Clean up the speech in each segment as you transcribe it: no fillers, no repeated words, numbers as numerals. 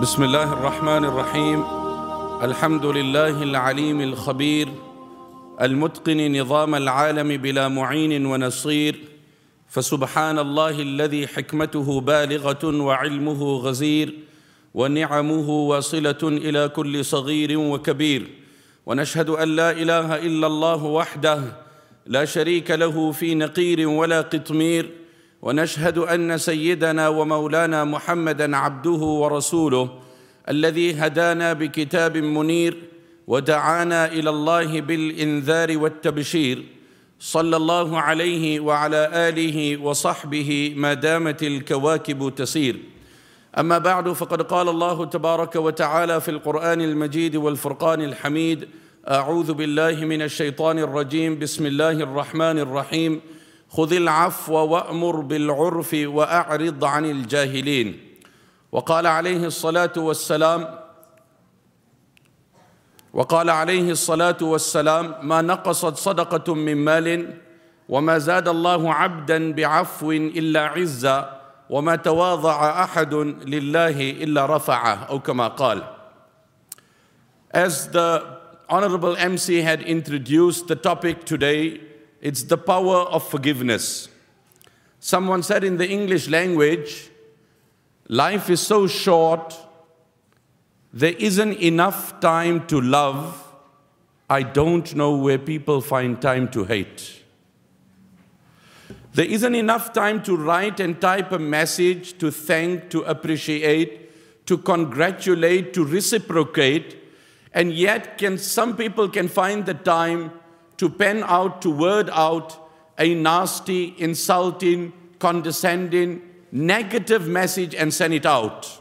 بسم الله الرحمن الرحيم. الحمد لله العليم الخبير المتقن نظام العالم بلا معين ونصير، فسبحان الله الذي حكمته بالغة وعلمه غزير ونعمه واصلة إلى كل صغير وكبير، ونشهد أن لا إله إلا الله وحده لا شريك له في نقير ولا قطمير، ونشهد أن سيدنا ومولانا محمدًا عبده ورسوله الذي هدانا بكتاب منير ودعانا إلى الله بالإنذار والتبشير، صلى الله عليه وعلى آله وصحبه ما دامت الكواكب تسير. أما بعد، فقد قال الله تبارك وتعالى في القرآن المجيد والفرقان الحميد: أعوذ بالله من الشيطان الرجيم، بسم الله الرحمن الرحيم، خذ العفو وأمر بالعرف وأعرض عن الجاهلين. وقال عليه الصلاة والسلام: ما نقصت صدقة من مال وما زاد الله عبدا بعفو إلا عزا وما تواضع أحد لله إلا رفعه، أو كما قال. As the Honorable MC had introduced the topic today, it's the power of forgiveness. Someone said in the English language, life is so short, there isn't enough time to love. I don't know where people find time to hate. There isn't enough time to write and type a message, to thank, to appreciate, to congratulate, to reciprocate, and yet some people can find the time to pen out, to word out a nasty, insulting, condescending, negative message and send it out.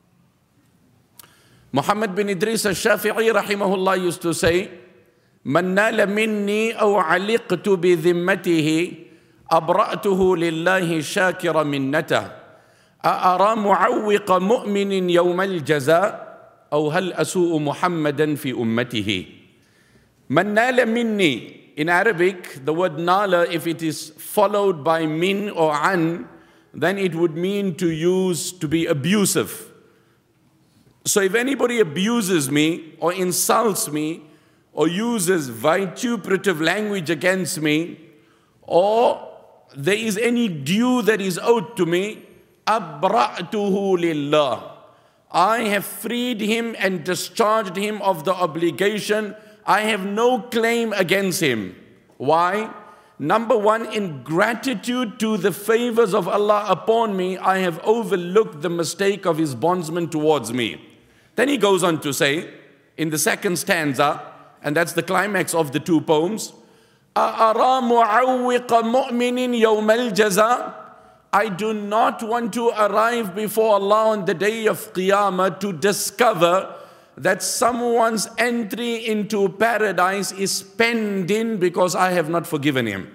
Muhammad bin Idris al-Shafi'i rahimahullah used to say, "Man nala minni aw aliqtu bi dhimmatihi abra'tuhu lillahi shakira minnatah. A'ara mu'awwiqa mu'minin yawm al-jaza aw hal asu'u Muhammadan fi ummatihi." Man nala minni, in Arabic, the word nala, if it is followed by min or an, then it would mean to be abusive. So if anybody abuses me or insults me or uses vituperative language against me, or there is any due that is owed to me, abra'tuhu lillah, I have freed him and discharged him of the obligation. I have no claim against him. Why? Number one, in gratitude to the favors of Allah upon me, I have overlooked the mistake of his bondsman towards me. Then he goes on to say, in the second stanza, and that's the climax of the two poems, أَأَرَى مُعَوِّقَ مُؤْمِنٍ يَوْمَ الْجَزَاءِ, I do not want to arrive before Allah on the day of Qiyamah to discover that someone's entry into paradise is pending because I have not forgiven him.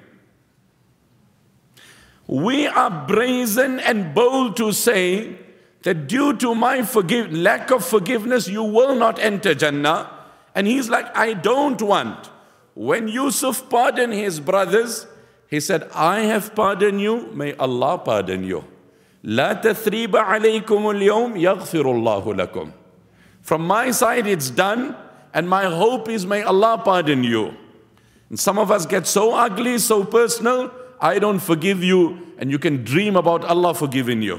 We are brazen and bold to say that due to my lack of forgiveness, you will not enter Jannah. And he's like, I don't want. When Yusuf pardoned his brothers, he said, I have pardoned you, may Allah pardon you. لا تثريب عليكم اليوم يغفر الله لكم. From my side it's done, and my hope is may Allah pardon you. And some of us get so ugly, so personal, I don't forgive you, and you can dream about Allah forgiving you.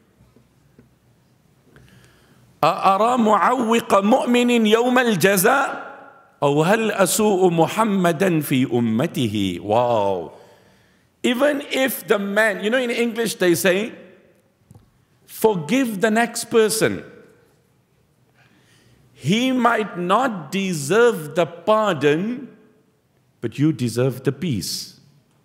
أَأَرَى مُعَوِّقَ مُؤْمِنٍ يَوْمَ الْجَزَاءِ أَوْ هَلْ أَسُوءُ مُحَمَّدًا فِي أُمَّتِهِ. Wow. Even if the man, in English they say, forgive the next person. He might not deserve the pardon, but you deserve the peace.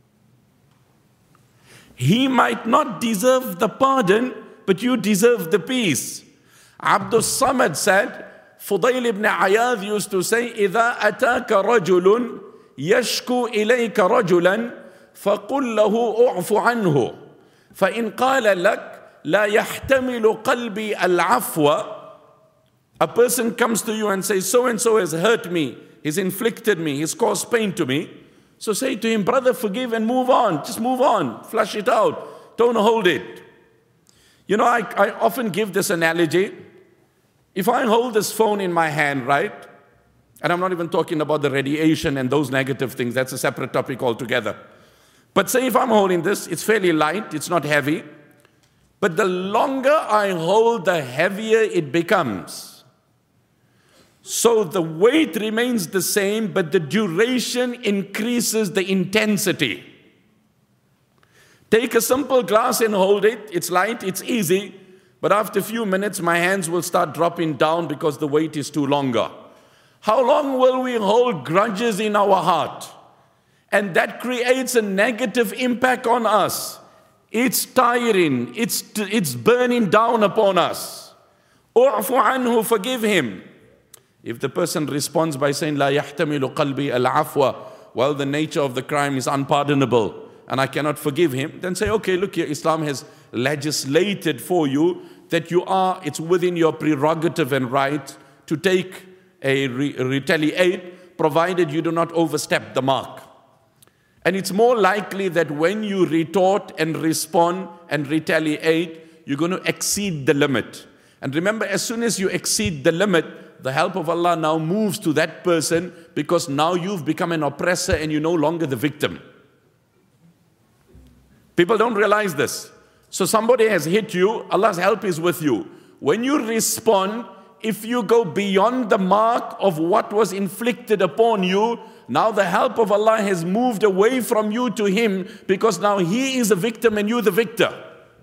He might not deserve the pardon, but you deserve the peace. Abdul Samad said, Fudayl ibn Ayadh used to say, إِذَا أَتَاكَ رَجُلٌ يَشْكُو إِلَيْكَ رَجُلًا فَقُلْ لَهُ أُعْفُ عَنْهُ فَإِنْ قَالَ لَكَ لَا يَحْتَمِلُ قَلْبِي الْعَفْوَ. A person comes to you and says, so-and-so has hurt me, he's inflicted me, he's caused pain to me. So say to him, brother, forgive and move on. Just move on, flush it out, don't hold it. I often give this analogy. If I hold this phone in my hand, right? And I'm not even talking about the radiation and those negative things. That's a separate topic altogether. But say if I'm holding this, it's fairly light, it's not heavy. But the longer I hold, the heavier it becomes. So the weight remains the same, but the duration increases the intensity. Take a simple glass and hold it. It's light, it's easy. But after a few minutes, my hands will start dropping down because the weight is too longer. How long will we hold grudges in our heart? And that creates a negative impact on us. It's tiring. It's burning down upon us. U'fu anhu, forgive him. If the person responds by saying, La yahtamilu qalbi al-afwa, well, the nature of the crime is unpardonable and I cannot forgive him, then say, okay, look here, Islam has legislated for you that it's within your prerogative and right to take a retaliate, provided you do not overstep the mark. And it's more likely that when you retort and respond and retaliate, you're going to exceed the limit. And remember, as soon as you exceed the limit, the help of Allah now moves to that person, because now you've become an oppressor and you're no longer the victim. People don't realize this. So somebody has hit you, Allah's help is with you. When you respond, if you go beyond the mark of what was inflicted upon you, now the help of Allah has moved away from you to him, because now he is a victim and you the victor.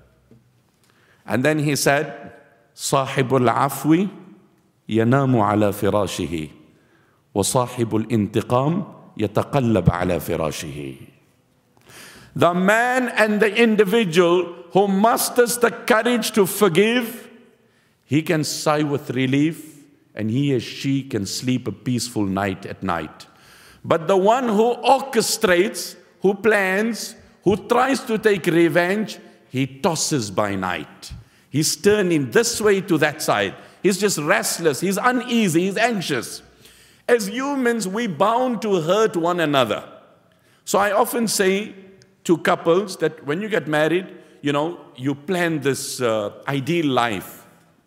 And then he said, Sahibul afwi yanamu ala firashihi wa sahibul intiqam yataqallab ala firashihi. The man and the individual who musters the courage to forgive, he can sigh with relief and he or she can sleep a peaceful night at night. But the one who orchestrates, who plans, who tries to take revenge, he tosses by night. He's turning this way to that side. He's just restless, he's uneasy, he's anxious. As humans, we're bound to hurt one another. So I often say to couples that when you get married, you plan this ideal life.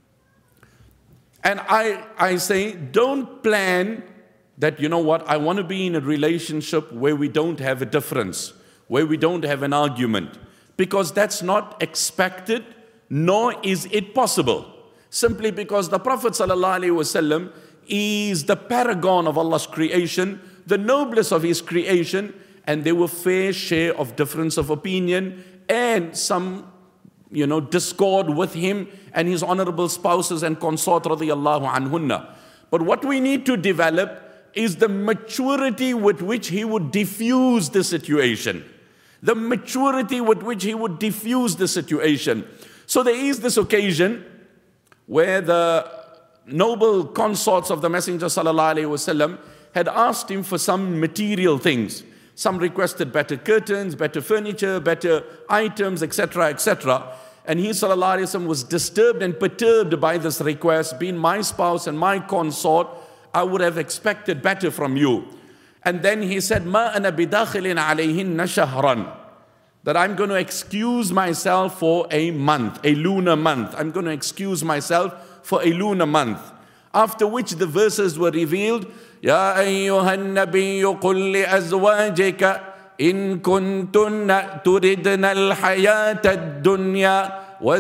And I say, don't plan that, I want to be in a relationship where we don't have a difference, where we don't have an argument. Because that's not expected, nor is it possible. Simply because the Prophet ﷺ is the paragon of Allah's creation, the noblest of his creation, and there were fair share of difference of opinion and some, discord with him and his honorable spouses and consort radiyallahu anhunna. But what we need to develop is the maturity with which he would diffuse the situation. The maturity with which he would diffuse the situation. So there is this occasion where the noble consorts of the Messenger sallallahu alaihi wasallam had asked him for some material things. Some requested better curtains, better furniture, better items, etc., etc. And he sallallahu alaihi wasallam was disturbed and perturbed by this request. Being my spouse and my consort, I would have expected better from you. And then he said, "Ma ana bidakhilin alayhinna shahran." That I'm going to excuse myself for a month, a lunar month. I'm going to excuse myself for a lunar month. After which the verses were revealed. يا أيها النبي قل لأزواجك إن كنتن تردن الحياة الدنيا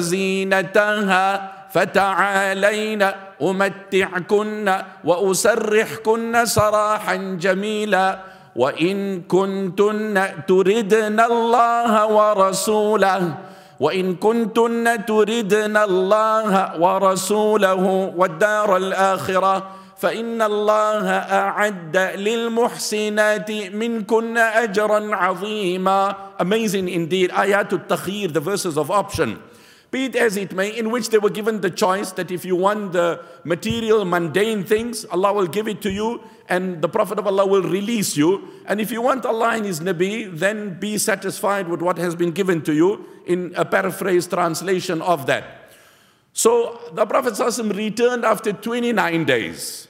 وزينتها فتعالين أمتعكن وأسرحكن سراحا جميلا وإن كنتن تردن الله ورسوله وإن كنتن تردن الله ورسوله والدار الآخرة فإن الله أعد للمحسنات منكن أجرا عظيما. Amazing indeed. Ayatul Takhir, the verses of option. Be it as it may, in which they were given the choice that if you want the material, mundane things, Allah will give it to you and the Prophet of Allah will release you. And if you want Allah and His Nabi, then be satisfied with what has been given to you, in a paraphrased translation of that. So the Prophet ﷺ returned after 29 days.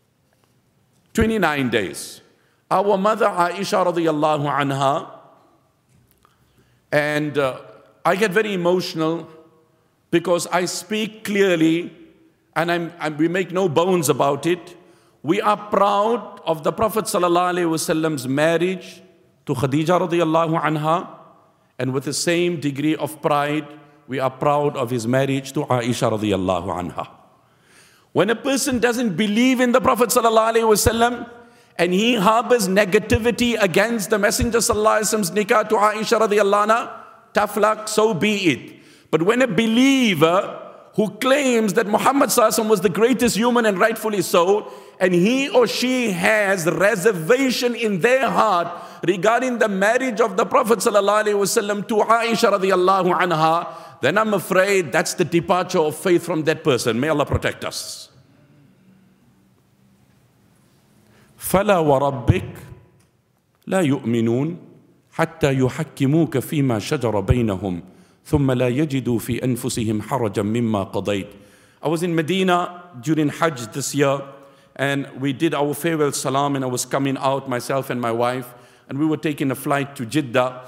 29 days. Our mother Aisha radiyallahu anha, and I get very emotional because I speak clearly and we make no bones about it, we are proud of the Prophet ﷺ's marriage to Khadija radiallahu anha, and with the same degree of pride, we are proud of his marriage to Aisha radiallahu anha. When a person doesn't believe in the Prophet ﷺ and he harbors negativity against the Messenger ﷺ's nikah to Aisha radiallahu anha, tough luck, so be it. But when a believer who claims that Muhammad ﷺ was the greatest human and rightfully so, and he or she has reservation in their heart regarding the marriage of the Prophet ﷺ to Aisha radiallahu anha, then I'm afraid that's the departure of faith from that person. May Allah protect us. فَلَا وَرَبِّكَ لَا يُؤْمِنُونَ حَتَّى يُحَكِّمُوكَ فِيمَا شَجَرَ بَيْنَهُمْ ثُمَّ لَا يَجِدُوا فِي أَنفُسِهِمْ حَرَجًا مِمَّا قَضَيْتَ. I was in Medina during Hajj this year, and we did our farewell salam, and I was coming out, myself and my wife, and we were taking a flight to Jeddah.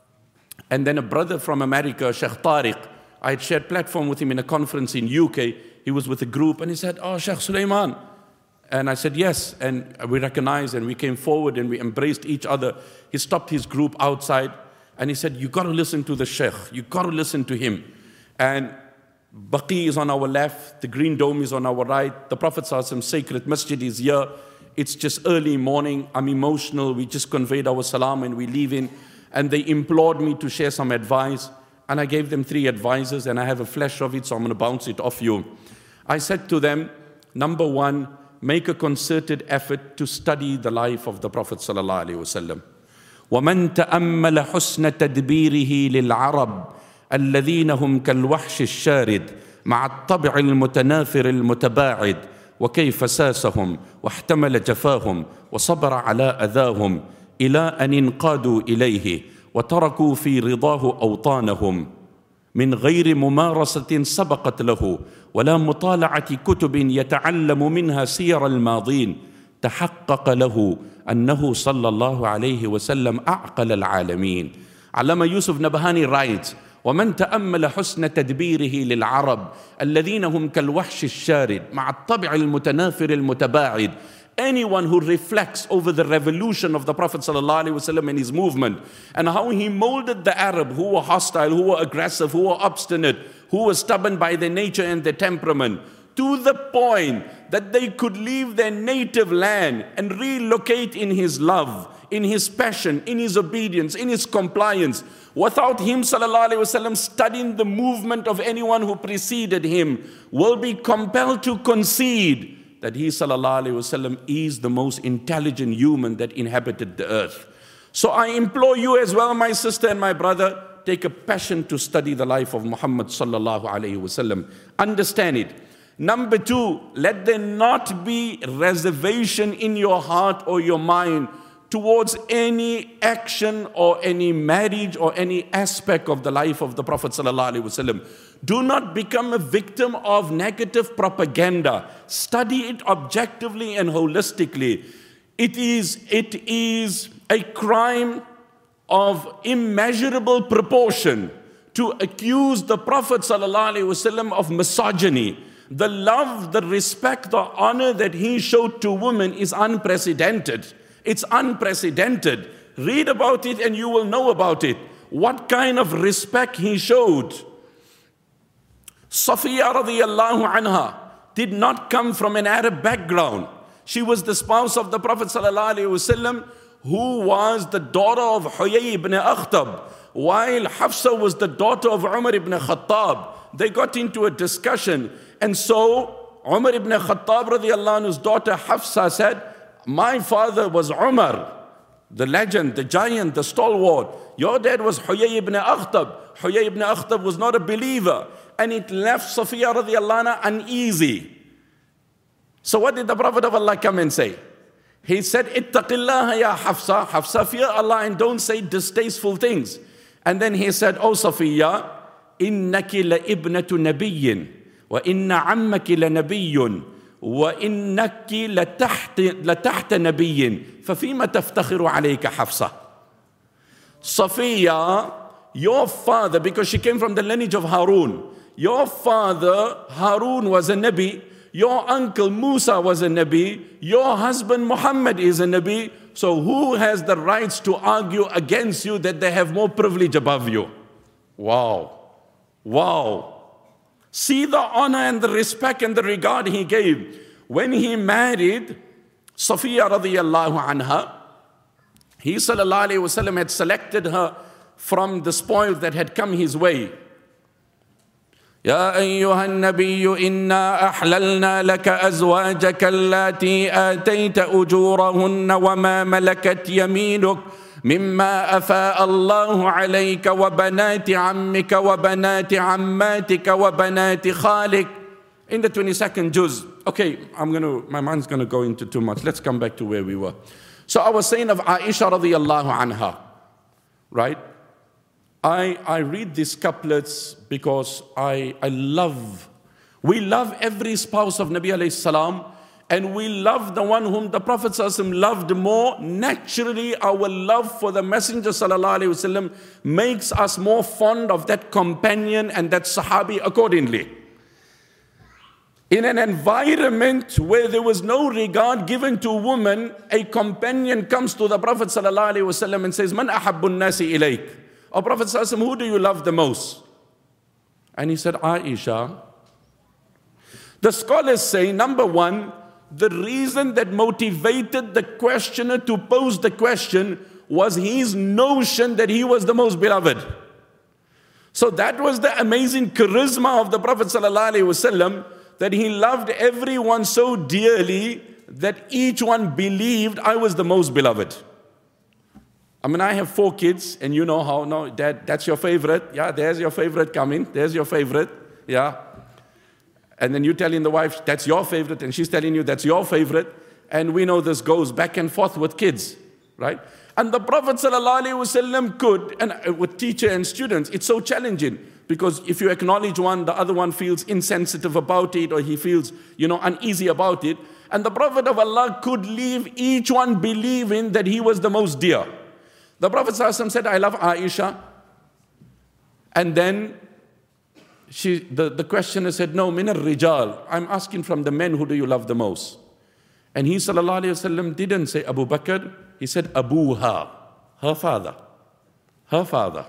And then a brother from America, Sheikh Tariq, I had shared platform with him in a conference in UK. He was with a group, and he said, "Oh, Sheikh Sulaiman." And I said, "Yes." And we recognized, and we came forward, and we embraced each other. He stopped his group outside, and he said, "You got to listen to the Sheikh. You got to listen to him." And Baqi is on our left, the Green Dome is on our right, the Prophet ﷺ's sacred masjid is here. It's just early morning, I'm emotional, we just conveyed our salam and we leave in. And they implored me to share some advice, and I gave them 3 advices, and I have a flash of it, so I'm going to bounce it off you. I said to them, number 1, make a concerted effort to study the life of the Prophet ﷺ. وَمَنْ تَأَمَّلَ حُسْنَ تَدْبِيرِهِ لِلْعَرَبِ الذين هم كالوحش الشارد مع الطبع المتنافر المتباعد وكيف ساسهم واحتمل جفاهم وصبر على أذاهم إلى أن انقادوا إليه وتركوا في رضاه أوطانهم من غير ممارسة سبقت له ولا مطالعة كتب يتعلم منها سير الماضين تحقق له أنه صلى الله عليه وسلم أعقل العالمين. Allama Yusuf Nabhani writes, ومن تأمل حسن تدبيره للعرب الذين هم كالوحش الشارد مع الطبع المتنافر المتباعد. Anyone who reflects over the revolution of the Prophet ﷺ and his movement, and how he molded the Arab who were hostile, who were aggressive, who were obstinate, who were stubborn by their nature and their temperament, to the point that they could leave their native land and relocate in his love, in his passion, in his obedience, in his compliance, without him ﷺ studying the movement of anyone who preceded him, will be compelled to concede that he ﷺ is the most intelligent human that inhabited the earth. So I implore you as well, my sister and my brother, take a passion to study the life of Muhammad ﷺ. Understand it. Number 2, let there not be reservation in your heart or your mind towards any action or any marriage or any aspect of the life of the Prophet ﷺ. Do not become a victim of negative propaganda. Study it objectively and holistically. It is a crime of immeasurable proportion to accuse the Prophet ﷺ of misogyny. The love, the respect, the honor that he showed to women is unprecedented. It's unprecedented. Read about it and you will know about it. What kind of respect he showed. Safiya radiallahu anha did not come from an Arab background. She was the spouse of the Prophet sallallahu alaihi wasallam, who was the daughter of Huyay ibn Akhtab, while Hafsa was the daughter of Umar ibn Khattab. They got into a discussion, and so Umar ibn Khattab radiallahu anhu's daughter Hafsa said, my father was Umar, the legend, the giant, the stalwart. Your dad was Huyay ibn Akhtab. Huyay ibn Akhtab was not a believer, and it left Safiya radiallahu anha uneasy. So what did the Prophet of Allah come and say? He said, Ittaqillaha ya Hafsa. Hafsa, fear Allah and don't say distasteful things. And then he said, Oh Safiya, innaki la ibnatu nabiyyin, wa inna ammaki la nabiyyun, wa innaki la tahta nabiyyin, fa fima taftakhiru alayka Hafsa. Safiya, your father, because she came from the lineage of Harun, your father Harun was a Nabi, Your uncle Musa was a Nabi. Your husband Muhammad is a Nabi. So who has the rights to argue against you that they have more privilege above you? Wow. Wow. See the honor and the respect and the regard he gave. When he married Safiya radiyallahu anha, he sallallahu alayhi wasallam had selected her from the spoils that had come his way. يا أيها النبي إنا أحللنا لك أزواجك اللاتي آتيت أجورهن وما ملكت يمينك مما أفاء الله عليك وبنات عمك وبنات عماتك وبنات خالك. In the 22nd juz. Okay, my mind's going to go into too much. Let's come back to where we were. So I was saying of Aisha radiyallahu anha, right? I read these couplets because we love every spouse of Nabi alayhi salam, and we love the one whom the Prophet ﷺ loved more. Naturally, our love for the Messenger ﷺ makes us more fond of that companion and that Sahabi accordingly. In an environment where there was no regard given to women, a companion comes to the Prophet ﷺ and says, Man ahabbun nasi ilayk? O Prophet ﷺ, who do you love the most? And he said, Aisha. The scholars say, number one, the reason that motivated the questioner to pose the question was his notion that he was the most beloved. So that was the amazing charisma of the Prophet ﷺ, that he loved everyone so dearly that each one believed I was the most beloved. I mean, I have 4 kids, and you know how, no, Dad, that's your favorite. Yeah, there's your favorite coming. There's your favorite. Yeah. And then you're telling the wife, that's your favorite, and she's telling you that's your favorite. And we know this goes back and forth with kids, right? And the Prophet ﷺ could, and with teacher and students, it's so challenging. Because if you acknowledge one, the other one feels insensitive about it, or he feels, uneasy about it. And the Prophet of Allah could leave each one believing that he was the most dear. The Prophet ﷺ said, I love Aisha. And then the questioner said, no, min al-rijal. I'm asking from the men, who do you love the most? And he sallallahu alayhi wasallam didn't say Abu Bakr. He said Abuha, her father. Her father.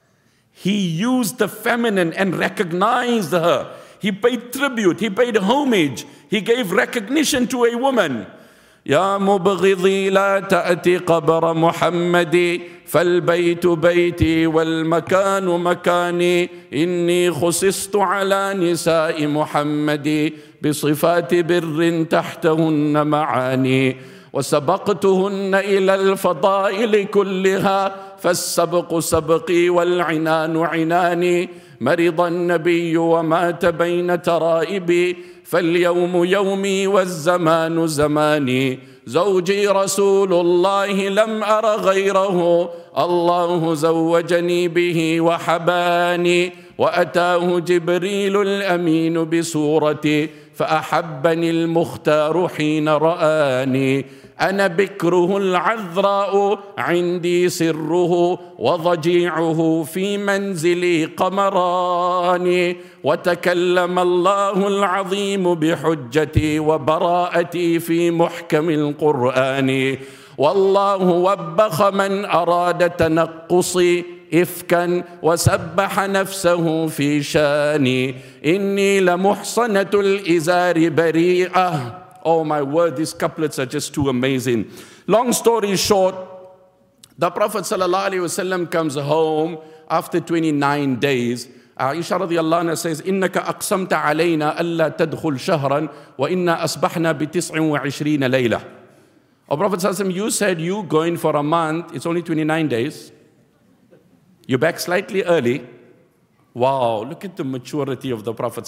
He used the feminine and recognized her. He paid tribute. He paid homage. He gave recognition to a woman. يا مبغضي لا تأتي قبر محمد فالبيت بيتي والمكان مكاني إني خصصت على نساء محمد بصفات بر تحتهن معاني وسبقتهن إلى الفضائل كلها فالسبق سبقي والعنان عناني مرض النبي ومات بين ترائبي فاليوم يومي والزمان زماني زوجي رسول الله لم أر غيره الله زوجني به وحباني وأتاه جبريل الأمين بصورتي فأحبني المختار حين رآني أنا بكره العذراء عندي سره وضجيعه في منزلي قمران وتكلم الله العظيم بحجتي وبراءتي في محكم القرآن والله وبخ من أراد تنقصي إفكا وسبح نفسه في شاني إني لمحصنة الإزار بريئة. Oh my word, these couplets are just too amazing. Long story short, the Prophet ﷺ comes home after 29 days. Aisha radiallahu anha says, إِنَّكَ أَقْسَمْتَ عَلَيْنَا أَلَّا تَدْخُلْ شَهْرًا وَإِنَّا أَصْبَحْنَا ب29 لَيْلَةً. Oh Prophet ﷺ, you said you going for a month, it's only 29 days. You're back slightly early. Wow, look at the maturity of the Prophet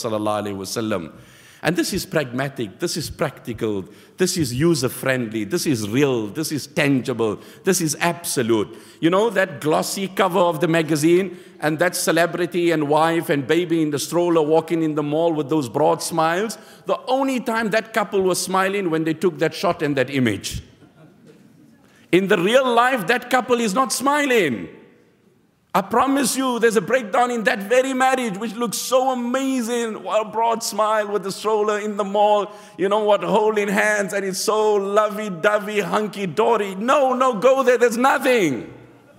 ﷺ. And this is pragmatic, this is practical, this is user-friendly, this is real, this is tangible, this is absolute. You know that glossy cover of the magazine and that celebrity and wife and baby in the stroller walking in the mall with those broad smiles? The only time that couple was smiling when they took that shot and that image. In the real life, that couple is not smiling. I promise you, there's a breakdown in that very marriage, which looks so amazing. A broad smile with the stroller in the mall, holding hands, and it's so lovey-dovey, hunky-dory. No, go there. There's nothing.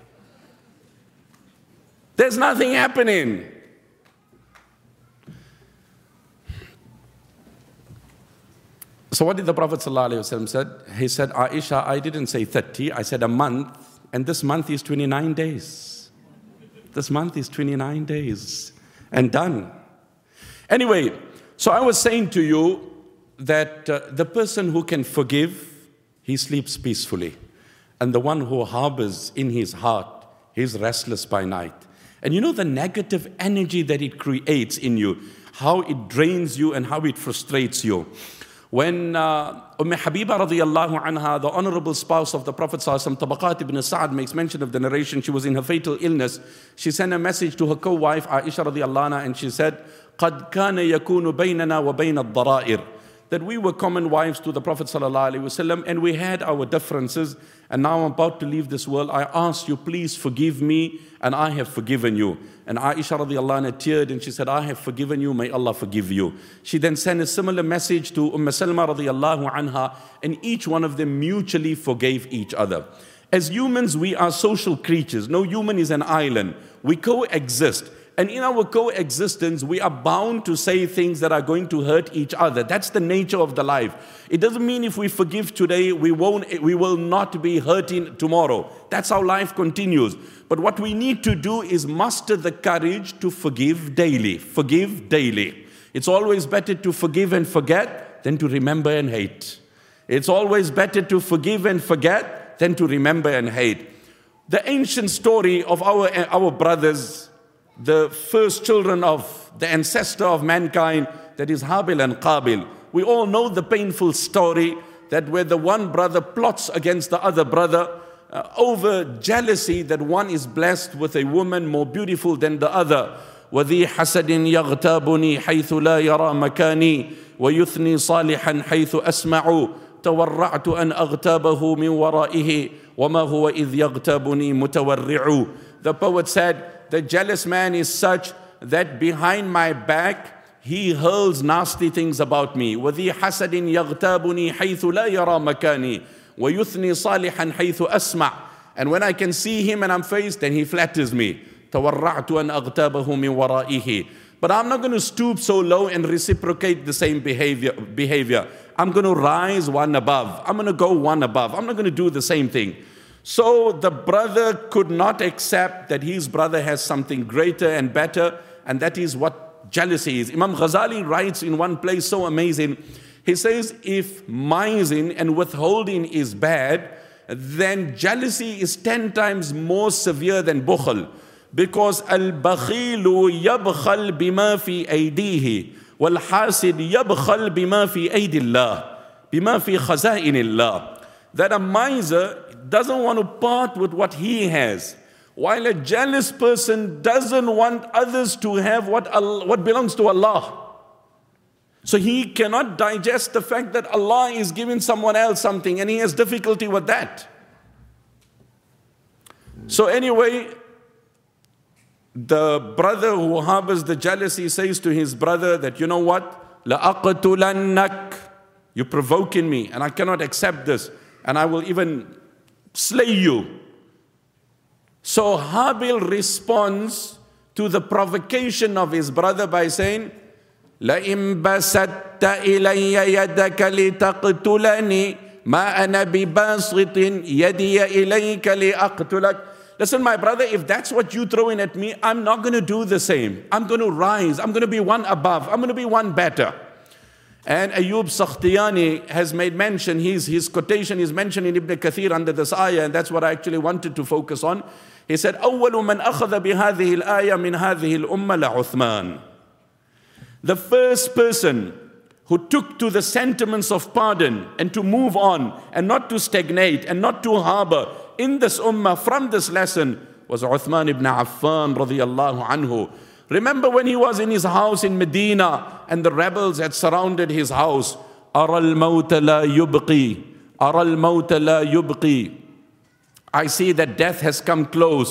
There's nothing happening. So what did the Prophet ﷺ said? He said, Aisha, I didn't say 30, I said a month, and this month is 29 days. This month is 29 days and done. Anyway, so I was saying to you that the person who can forgive, he sleeps peacefully. And the one who harbors in his heart, he's restless by night. And the negative energy that it creates in you, how it drains you and how it frustrates you. When Habiba radiallahu anha, the honorable spouse of the Prophet sallallahu alaihi wasallam, Tabaqat ibn Sa'ad, makes mention of the narration, she was in her fatal illness. She sent a message to her co-wife Aisha radiallahu anha, and she said, قَدْ كَانَ يَكُونُ بَيْنَنَا وَبَيْنَ الضَّرَائِرِ, that we were common wives to the Prophet sallallahu alaihi wasallam, and we had our differences, and now I'm about to leave this world. I ask you, please forgive me, and I have forgiven you. And Aisha radiallahu anha teared, and she said, I have forgiven you, may Allah forgive you. She then sent a similar message to Salma radiallahu anha, and each one of them mutually forgave each other. As humans, we are social creatures. No human is an island. We coexist. And in our coexistence, we are bound to say things that are going to hurt each other. That's the nature of the life. It doesn't mean if we forgive today, we will not be hurting tomorrow. That's how life continues. But what we need to do is muster the courage to forgive daily. Forgive daily. It's always better to forgive and forget than to remember and hate. It's always better to forgive and forget than to remember and hate. The ancient story of our brothers, the first children of the ancestor of mankind, that is Habil and Qabil. We all know the painful story that where the one brother plots against the other brother over jealousy that one is blessed with a woman more beautiful than the other. وَذِي حَسَدٍ يَغْتَابُنِي حَيْثُ لَا يَرَى مَكَانِي وَيُثْنِي صَالِحًا حَيْثُ أَسْمَعُ تَوَرَّعْتُ أَنْ أَغْتَابَهُ مِنْ وَرَائِهِ وَمَا هُوَ إِذْ يَغْتَابُنِي مُتَوَرِّعُ. The poet said, the jealous man is such that behind my back he hurls nasty things about me. وَذِي حَسَدٍ يَغْتَابُنِي حَيْثُ لَا يَرَى مَكَانِي وَيُثْنِي صَالِحًا حَيْثُ أَسْمَعُ. And when I can see him and I'm faced, then he flatters me. تَوَرَّعْتُ أَنْ أَغْتَابَهُ مِنْ وَرَائِهِ. But I'm not going to stoop so low and reciprocate the same behavior. I'm going to rise one above. I'm going to go one above. I'm not going to do the same thing. So the brother could not accept that his brother has something greater and better, and that is what jealousy is. Imam Ghazali writes in one place so amazing. He says, if mising and withholding is bad, then jealousy is 10 times more severe than bukhl. Because al-bakhilu yabkhal bima fi aydihi, wal-hasid yabkhal bima fi aydillah, bima fi khaza'inillah. That a miser doesn't want to part with what he has, while a jealous person doesn't want others to have what belongs to Allah. So he cannot digest the fact that Allah is giving someone else something, and he has difficulty with that. So anyway, the brother who harbors the jealousy says to his brother that, you know what? لَأَقْتُلَنَّكَ. You're provoking me, and I cannot accept this, and I will even slay you. So Habil responds to the provocation of his brother by saying, لَإِن بَسَدْتَ إِلَيَّ يَدَكَ لِتَقْتُلَنِي مَا أَنَا بِبَاسِطٍ يَدِيَ إِلَيْكَ لِأَقْتُلَكَ. Listen, my brother, if that's what you're throwing at me, I'm not going to do the same. I'm going to rise. I'm going to be one above. I'm going to be one better. And Ayyub Sakhtiyani has made mention, his quotation is mentioned in Ibn Kathir under this ayah, and that's what I actually wanted to focus on. He said, أَوَّلُ مَنْ أَخَذَ بِهَذِهِ الْآيَةِ مِنْ هَذِهِ الْأُمَّةِ لَعُثْمَانِ. The first person who took to the sentiments of pardon and to move on and not to stagnate and not to harbor in this ummah from this lesson was Uthman ibn Affan radiyallahu anhu. Remember when he was in his house in Medina and the rebels had surrounded his house. أَرَى الْمَوْتَ لَا يُبْقِي أَرَى الْمَوْتَ لَا يُبْقِي. I see that death has come close.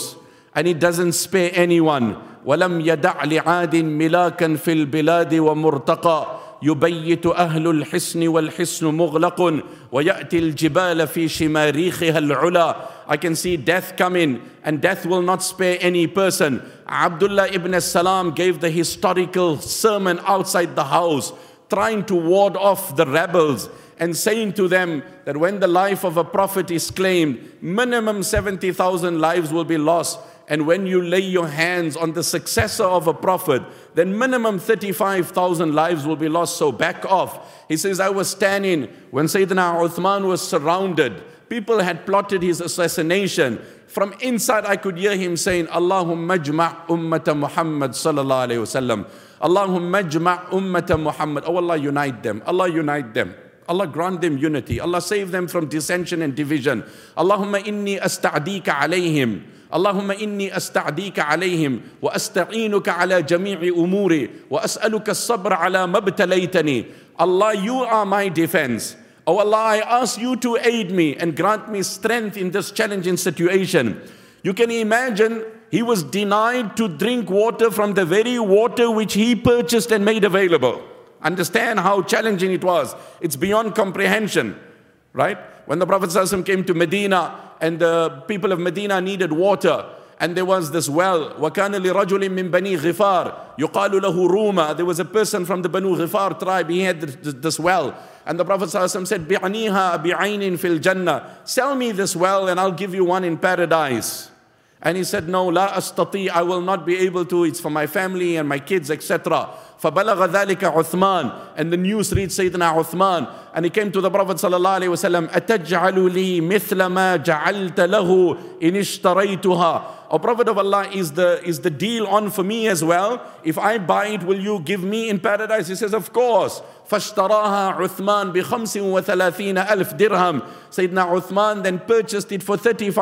and it doesn't spare anyone. وَلَمْ يَدَعْ لِعَادٍ مِلَاكًا فِي الْبِلَادِ وَمُرْتَقَى يبيت أهل الحصن والحصن مغلق ويأتي الجبال في شماريخها العلا. I can see death coming, and death will not spare any person. Abdullah ibn Salam gave the historical sermon outside the house, trying to ward off the rebels and saying to them that when the life of a prophet is claimed, minimum 70,000 lives will be lost. And when you lay your hands on the successor of a prophet, then minimum 35,000 lives will be lost, so back off. He says, I was standing when Sayyidina Uthman was surrounded. People had plotted his assassination. From inside I could hear him saying, Allahumma ajma' ummata Muhammad sallallahu alayhi wa sallam. Allahumma ajma' ummata Muhammad. Oh Allah, unite them. Allah, unite them. Allah, grant them unity. Allah, save them from dissension and division. Allahumma inni asta'dika alayhim. اللهم إني أستعديك عليهم وأستعينك على جميع أموري وأسألك الصبر على ما ابتليتني. Allah, you are my defense. Oh Allah, I ask you to aid me and grant me strength in this challenging situation. You can imagine he was denied to drink water from the very water which he purchased and made available. Understand how challenging it was. It's beyond comprehension, right? When the Prophet ﷺ came to Medina, and the people of Medina needed water, and there was this well. وَكَانَ لِرَجُلٍ مِّن بَنِي غِفَارٍ يُقَالُ لَهُ رُومَةٍ. There was a person from the Banu Ghifar tribe, he had this well. And the Prophet ﷺ said, بِعْنِيهَا بِعَيْنٍ فِي الْجَنَّةِ. Sell me this well and I'll give you one in paradise. And he said, no, لَا أَسْتَطِيعُ, I will not be able to, it's for my family and my kids, etc. فَبَلَغَ ذَلِكَ عُثْمَانَ. And the news reached Sayyidina Uthman, and he came to the Prophet sallallahu alaihi wasallam, أَتَجْعَلُ لِي مِثْلَ مَا جَعَلْتَ لَهُ إِنِ اشْتَرَيْتُهَا. O Prophet of Allah, is the deal on for me as well? If I buy it, will you give me in paradise? He says, of course. فَاشْتَرَاهَا عُثْمَانَ بِخَمْسٍ وَثَلَاثِينَ أَلْفٍ دِرْهَمٍ. Sayyidina Uthman then purchased it for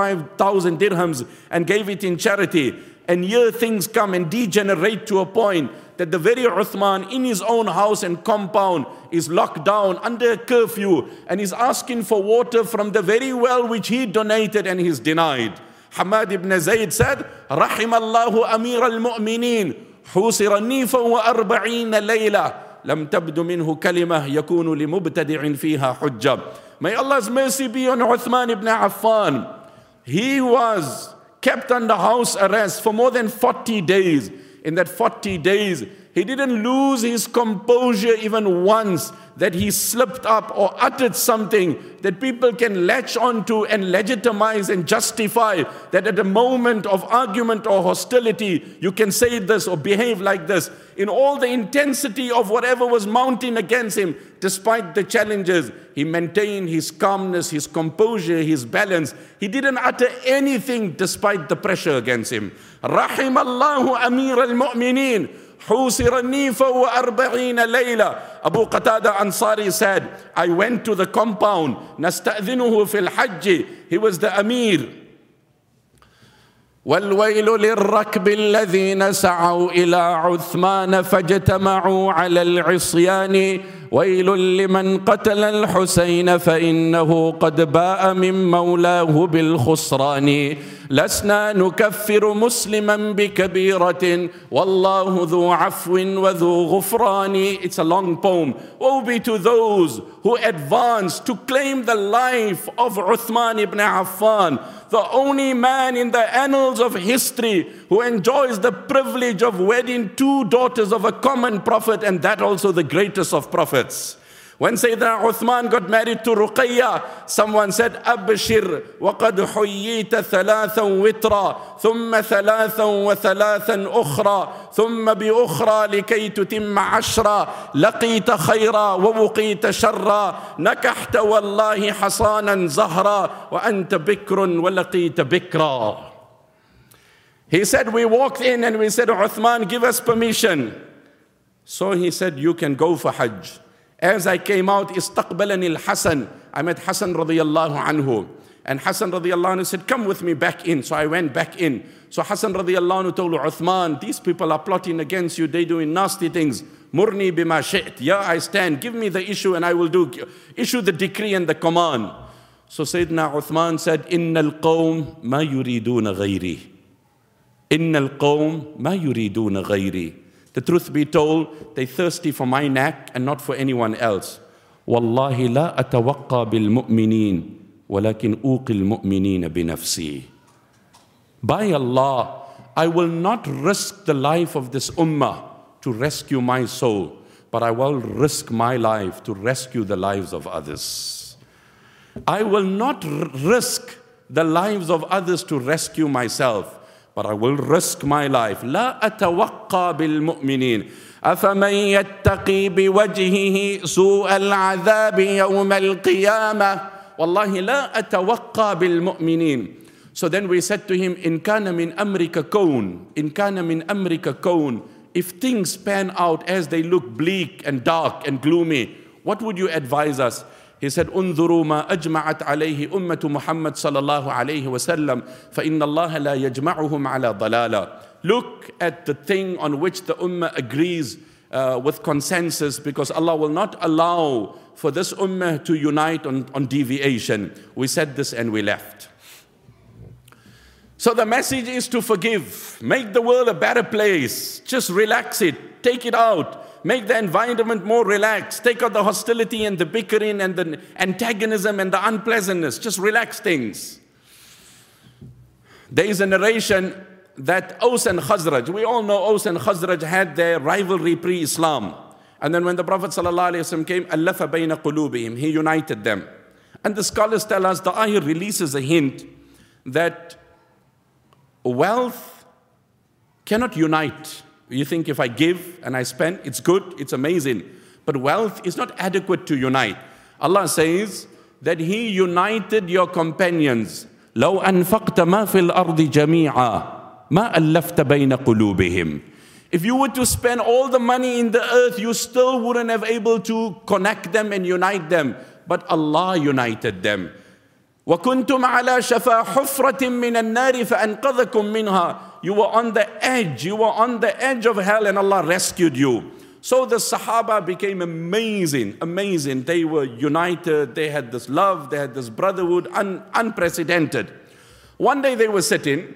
35,000 dirhams and gave it in charity. And here things come and degenerate to a point that the very Uthman in his own house and compound is locked down under a curfew and is asking for water from the very well which he donated and he's denied. Hamad ibn Zayd said, رحم الله أمير المؤمنين حوصر نيفا وأربعين ليلة لم تبدو منه كلمة يكون لمبتدع فيها حجة. May Allah's mercy be on Uthman ibn Affan. He was kept under house arrest for more than 40 days. In that 40 days, he didn't lose his composure even once that he slipped up or uttered something that people can latch onto and legitimize and justify that at a moment of argument or hostility, you can say this or behave like this. In all the intensity of whatever was mounting against him, despite the challenges, he maintained his calmness, his composure, his balance. He didn't utter anything despite the pressure against him. رحم الله أمير المؤمنين حوصر النيف وأربعين ليلة. Abu Qatada Ansari said, I went to the compound, نستأذنه في الحج. He was the Amir. والويل للركب الذين سعوا إلى عثمان فاجتمعوا على العصيان ويل لمن قتل الحسين فإنه قد باء من مولاه بالخسران لسنا نكفر مسلما بكبيرة والله ذو عفو وذو غفران. It's a long poem. Woe be to those who advance to claim the life of Uthman ibn Affan, the only man in the annals of history who enjoys the privilege of wedding two daughters of a common prophet, and that also the greatest of prophets. When Sayyidina Uthman got married to Ruqayya, someone said, أبشر وقد حييت ثلاثا وترا ثم ثلاثا وثلاثا أخرى ثم بأخرى لكي تتم عشرا لقيت خيرا ووقيت شرا نكحت والله حصانا زهرا وأنت بكر ولقيت بكرا. He said, we walked in and we said, Uthman, give us permission. So he said, you can go for Hajj. As I came out, استقبلني الحسن. I met Hassan radiyallahu anhu. And Hassan radiyallahu anhu said, come with me back in. So I went back in. So Hassan radiyallahu anhu told Uthman, these people are plotting against you. They're doing nasty things. Murni bima shi't. Yeah, I stand. Give me the issue and I will issue the decree and the command. So Sayyidina Uthman said, إن القوم ما يريدون غيري. إن القوم ما يريدون غيري. The truth be told, they thirsty for my neck and not for anyone else. والله لا أتوقى بالمؤمنين ولكن أوقي المؤمنين بنفسي. By Allah, I will not risk the life of this ummah to rescue my soul, but I will risk my life to rescue the lives of others. I will not risk the lives of others to rescue myself, but I will risk my life. لا أتوقى بالمؤمنين أفمن يتقي بوجهه سوء العذاب يوم القيامة والله لا أتوقى بالمؤمنين. So then we said to him, إن كان من أمرك كون, إن كان من أمرك كون. If things pan out as they look bleak and dark and gloomy, what would you advise us? He said, انظروا ما أجمعت عليه أمة محمد صلى الله عليه وسلم فإن الله لا يجمعهم على ضلالة. Look at the thing on which the ummah agrees with consensus, because Allah will not allow for this ummah to unite on deviation. We said this and we left. So the message is to forgive. Make the world a better place. Just relax it. Take it out. Make the environment more relaxed. Take out the hostility and the bickering and the antagonism and the unpleasantness. Just relax things. There is a narration that Aus and Khazraj, we all know Aus and Khazraj had their rivalry pre-Islam. And then when the Prophet ﷺ came, أَلَّفَ بَيْنَ قُلُوبِهِمْ, he united them. And the scholars tell us the ayah releases a hint that wealth cannot unite. You think if I give and I spend, it's good, it's amazing. But wealth is not adequate to unite. Allah says that He united your companions. لو أنفقت ما في الأرض جميعا ما ألفت بين قلوبهم. If you were to spend all the money in the earth, you still wouldn't have able to connect them and unite them. But Allah united them. وَكُنْتُمْ عَلَى شَفَا حُفْرَةٍ مِّنَ النَّارِ فَأَنْقَذَكُم مِّنْهَا. You were on the edge of hell, and Allah rescued you. So the Sahaba became amazing. They were united, they had this love, they had this brotherhood, unprecedented. One day they were sitting,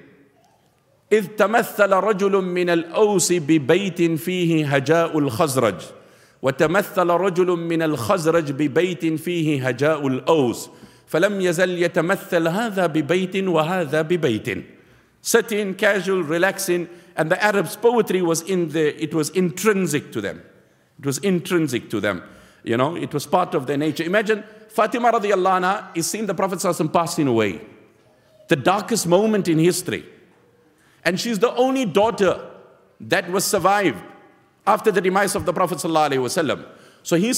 إِذْ تَمَثَّلَ رَجُلٌ مِّنَ الْأَوْسِ بِبَيْتٍ فِيهِ هَجَاءُ الْخَزْرَجِ وَتَمَثَّلَ رَجُلٌ مِّنَ الْخَزْرَجِ بِبَيْتٍ فِيهِ هَجَاءُ الْأَوْسِ فَلَمْ يَزَلْ يَتَمَثَّلْ هَذَا بِبَيْتٍ وَهَذَا بِبَيْتٍ. Sitting, casual, relaxing, and the Arabs' poetry was it was intrinsic to them. It was intrinsic to them. You know, it was part of their nature. Imagine Fatima radiallahu anha is seeing the Prophet ﷺ passing away. The darkest moment in history. And she's the only daughter that was survived after the demise of the Prophet ﷺ. So he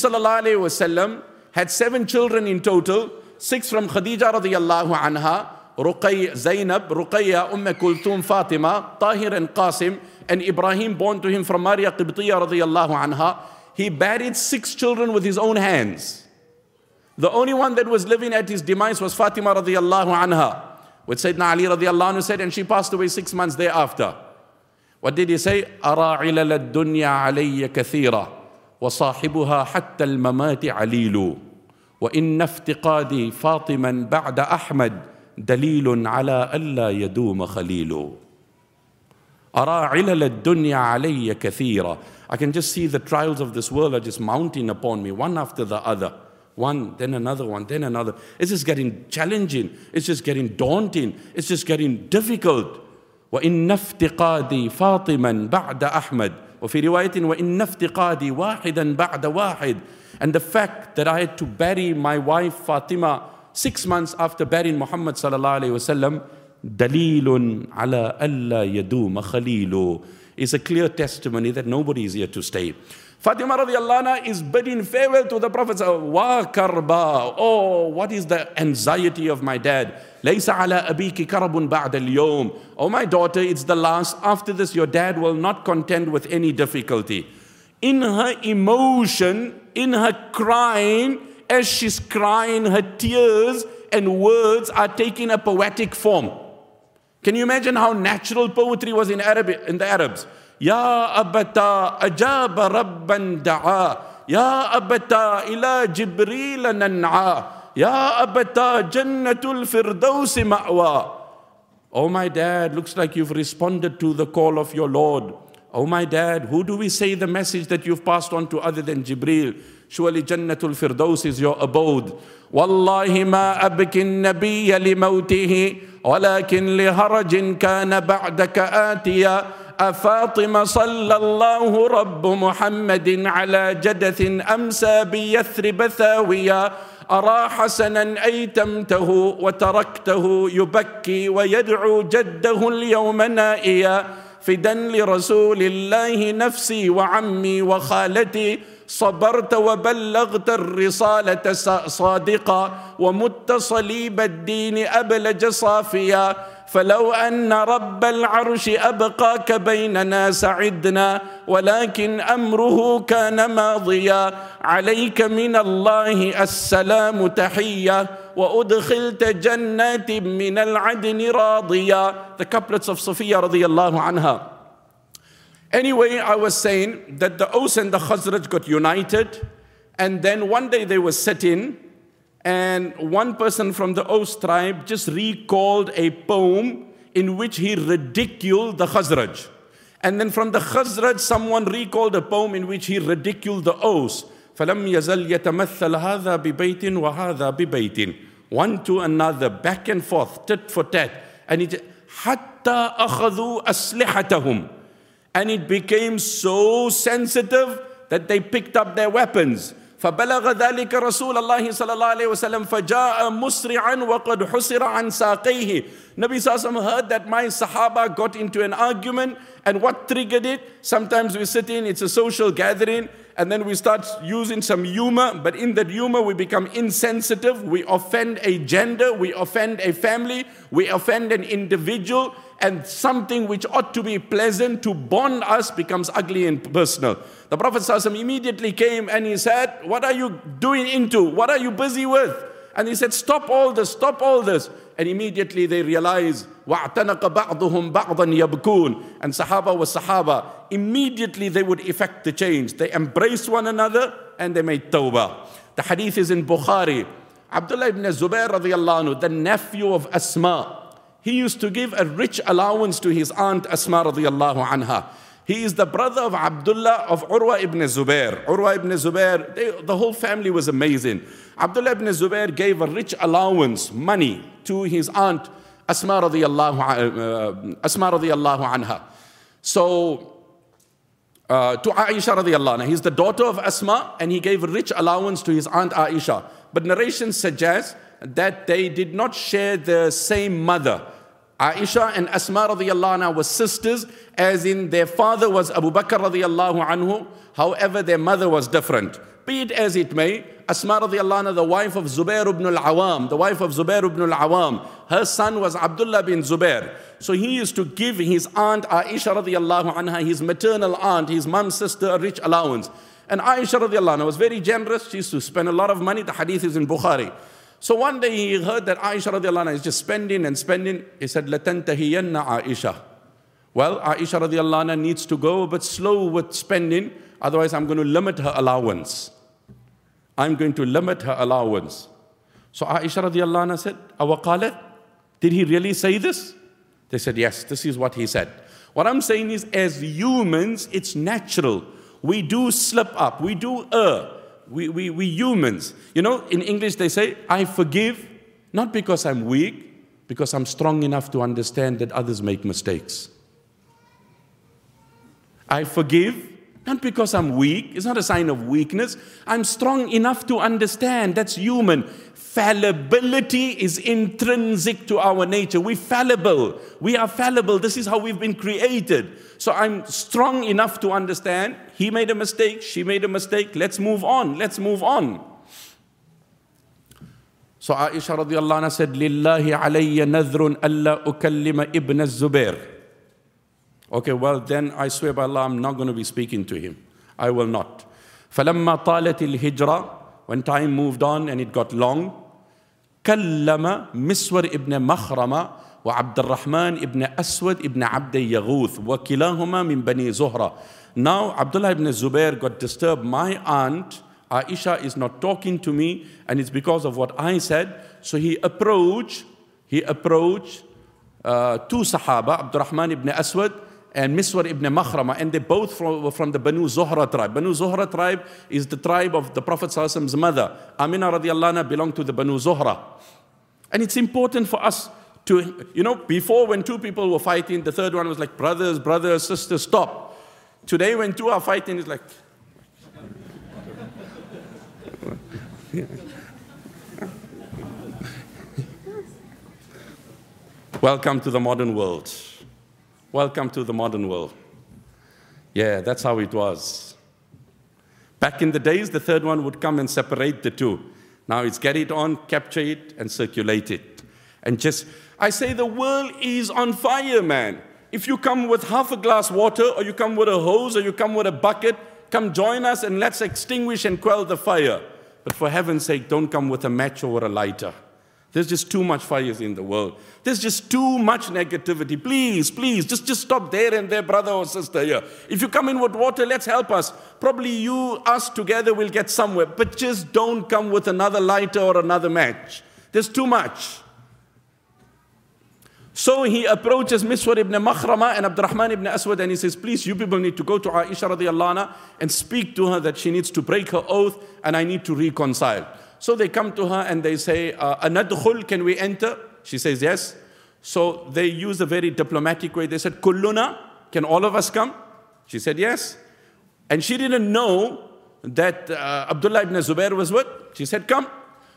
ﷺ had 7 children in total, 6 from Khadija radiallahu anha, Zainab, Ruqayya, Kulthum, Fatima, Tahir and Qasim, and Ibrahim born to him from Maria Qibtiyya radiallahu anha. He buried 6 children with his own hands. The only one that was living at his demise was Fatima radiallahu anha. Which Sayyidina Ali radiallahu anhu said, and she passed away 6 months thereafter. What did he say? أَرَى عِلَلَ الدُّنْيَا عَلَيَّ كَثِيرًا وَصَاحِبُهَا حَتَّى الْمَمَاتِ عَلِيلُ وَإِنَّ افتقادي فاطما بعد أحمد دليل على ألا يدوم خليل. أرى علل الدنيا علي كثيرا. I can just see the trials of this world are just mounting upon me, one after the other. One, then another one, then another. It's just getting challenging. It's just getting daunting. It's just getting difficult. وَإِنَّ افتقادي فاطما بعد أحمد. وفي رواية وَإِنَّ افتقادي واحدا بعد واحد. And the fact that I had to bury my wife Fatima 6 months after burying Muhammad sallallahu alayhi wasallam, dalilun ala alla yaduma khalilu, is a clear testimony that nobody is here to stay. Fatima radiallahu anha is bidding farewell to the Prophet. Wa karba, oh, what is the anxiety of my dad? Laysa ala abiki karabun ba'da al-yawm. Oh, my daughter, it's the last. After this, your dad will not contend with any difficulty. In her emotion, in her crying, as she's crying, her tears and words are taking a poetic form. Can you imagine how natural poetry was in the Arabs? Ya abata ajaba rabban da'a. Ya abata ila Jibreel nan'a. Ya abata jannatul firdausi ma'wa. Oh my dad, looks like you've responded to the call of your Lord. Oh my dad, who do we say the message that you've passed on to other than Jibreel? Surely Jannatul Firdaus is your abode. Wallahi ma abki an-nabiyya li mawtihi, walakin li harajin kana ba'daka atiya. أفاطمة صلى الله رب محمد على جدث أمسى بيثرب ثاويا أرى حسنا أيتمته وتركته يبكي ويدعو جده اليوم نائيا فدا لرسول الله نفسي وعمي وخالتي صبرت وبلغت الرسالة صادقا ومت صليب الدين أبلج صافيا فلو أن رب العرش أبقاك بيننا سعدنا ولكن أمره كان ماضيا عليك من الله السلام تحية وأدخلت جنات من العدن راضيا. The couplets of Safiya radiallahu anha. Anyway, I was saying that the Aus and the Khazraj got united, and then one day they were sitting, and one person from the Aus tribe just recalled a poem in which he ridiculed the Khazraj. And then from the Khazraj, someone recalled a poem in which he ridiculed the Aus. فَلَمْ يَزَلْ يَتَمَثَّلْ هَذَا بِبَيْتٍ وَهَذَا بِبَيْتٍ. One to another, back and forth, tit for tat. And it حَتَّى أَخَذُوا أَسْلِحَتَهُمْ. And it became so sensitive that they picked up their weapons. فبلغ ذلك رسول الله صلى الله عليه وسلم فجاء مسرعا وقد حسر عن ساقيه. Nabi Sallallahu heard that my Sahaba got into an argument, and what triggered it? Sometimes we sit in, it's a social gathering, and then we start using some humor, but in that humor we become insensitive, we offend a gender, we offend a family, we offend an individual, and something which ought to be pleasant to bond us becomes ugly and personal. The Prophet ﷺ immediately came and he said, what are you doing into? What are you busy with? And he said, stop all this, stop all this. And immediately they realized, وَاعْتَنَقَ بَعْضُهُمْ بَعْضًا يَبْكُونَ. And Sahaba was Sahaba. Immediately they would effect the change. They embraced one another and they made tawbah. The hadith is in Bukhari. Abdullah ibn Zubair radiallahu anhu, the nephew of Asma, he used to give a rich allowance to his aunt Asma radiallahu anha. He is the brother of Abdullah of Urwa ibn Zubair. Urwa ibn Zubair, the whole family was amazing. Abdullah ibn Zubair gave a rich allowance, money, to his aunt Asma radiallahu anha. So, to Aisha radiallahu anha, he's the daughter of Asma, and he gave a rich allowance to his aunt Aisha. But narration suggests that they did not share the same mother. Aisha and Asma radiallahu anha were sisters, as in their father was Abu Bakr radiallahu anhu. However, their mother was different. Be it as it may, Asma radiallahu anha, the wife of Zubair ibn al-Awam, the wife of Zubair ibn al-Awam, her son was Abdullah bin Zubair. So he used to give his aunt Aisha radiallahu anha, his maternal aunt, his mom's sister, a rich allowance. And Aisha radiallahu anha was very generous. She used to spend a lot of money. The hadith is in Bukhari. So one day he heard that Aisha radiallahu anha is just spending and spending. He said, لَتَنْتَهِيَنَّ Aisha. Well, Aisha radiallahu anha needs to go a bit slow with spending. Otherwise, I'm going to limit her allowance. I'm going to limit her allowance. So Aisha radiallahu anha said, أَوَقَالَتْ? Did he really say this? They said, yes, this is what he said. What I'm saying is, as humans, it's natural. We do slip up. We do err. We humans. You know, in English they say, I forgive, not because I'm weak, because I'm strong enough to understand that others make mistakes. I forgive, not because I'm weak. It's not a sign of weakness. I'm strong enough to understand. That's human. Fallibility is intrinsic to our nature. We're fallible. We are fallible. This is how we've been created. So I'm strong enough to understand. He made a mistake. She made a mistake. Let's move on. Let's move on. So Aisha radiallahu anha said, Lillahi alayya nadhrun alla ukallima ibn al-Zubair. Okay, well then I swear by Allah, I'm not going to be speaking to him. I will not. فَلَمَّا طَالَتِ الْهِجْرَةِ. When time moved on and it got long, كَلَّمَ مِسْوَرْ ibn مَخْرَمَ وعبد الرحمن ibn Aswad ibn Abd Yaghouth وكلاهما من بني زهرة. Now Abdullah ibn Zubair got disturbed. My aunt Aisha is not talking to me, and it's because of what I said. So he approached two Sahaba, Abdurrahman ibn Aswad and Miswar ibn Makhrama, and they both were from the Banu Zuhra tribe. Banu Zuhra tribe is the tribe of the Prophet ﷺ's mother. Amina radiallahu anha belonged to the Banu Zuhra. And it's important for us to, before when two people were fighting, the third one was like, brothers, sisters, stop. Today when two are fighting, it's like... Welcome to the modern world. Welcome to the modern world. Yeah, that's how it was. Back in the days, the third one would come and separate the two. Now it's get it on, capture it, and circulate it. And I say the world is on fire, man. If you come with half a glass water, or you come with a hose, or you come with a bucket, come join us and let's extinguish and quell the fire. But for heaven's sake, don't come with a match or a lighter. There's just too much fires in the world. There's just too much negativity. Please, just stop there and there, brother or sister here. If you come in with water, let's help us. Probably us together will get somewhere. But just don't come with another lighter or another match. There's too much. So he approaches Miswar ibn Makhrama and Abdurrahman ibn Aswad and he says, please, you people need to go to Aisha radiallahu anha and speak to her that she needs to break her oath and I need to reconcile. So they come to her and they say, Anadkhul, can we enter? She says, yes. So they use a very diplomatic way. They said, Kulluna, can all of us come? She said, yes. And she didn't know that Abdullah ibn Zubair was with. She said, come.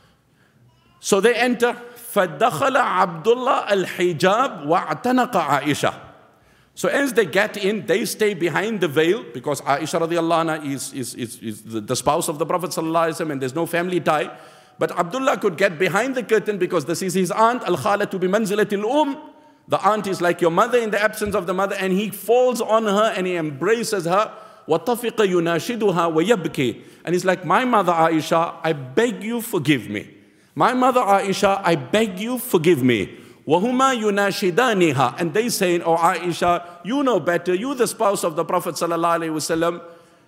So they enter. فَدَخَلَ عَبْدُ اللَّهِ الْحِجَابِ وَاعْتَنَقَ عَائِشَةً. So as they get in, they stay behind the veil because Aisha radiallahu anha is the spouse of the Prophet sallallahu alaihi wasallam and there's no family tie. But Abdullah could get behind the curtain because this is his aunt, al-khalatu bimanzilatil The aunt is like your mother in the absence of the mother, and he falls on her and he embraces her. وَطَفِقَ يُنَاشِدُهَا وَيَبْكِي. And he's like, my mother Aisha, I beg you forgive me. My mother Aisha, I beg you forgive me. وَهُمَا يُنَاشِدَانِهَا. And they saying, oh Aisha, you know better, you the spouse of the Prophet sallallahu alaihi wasallam.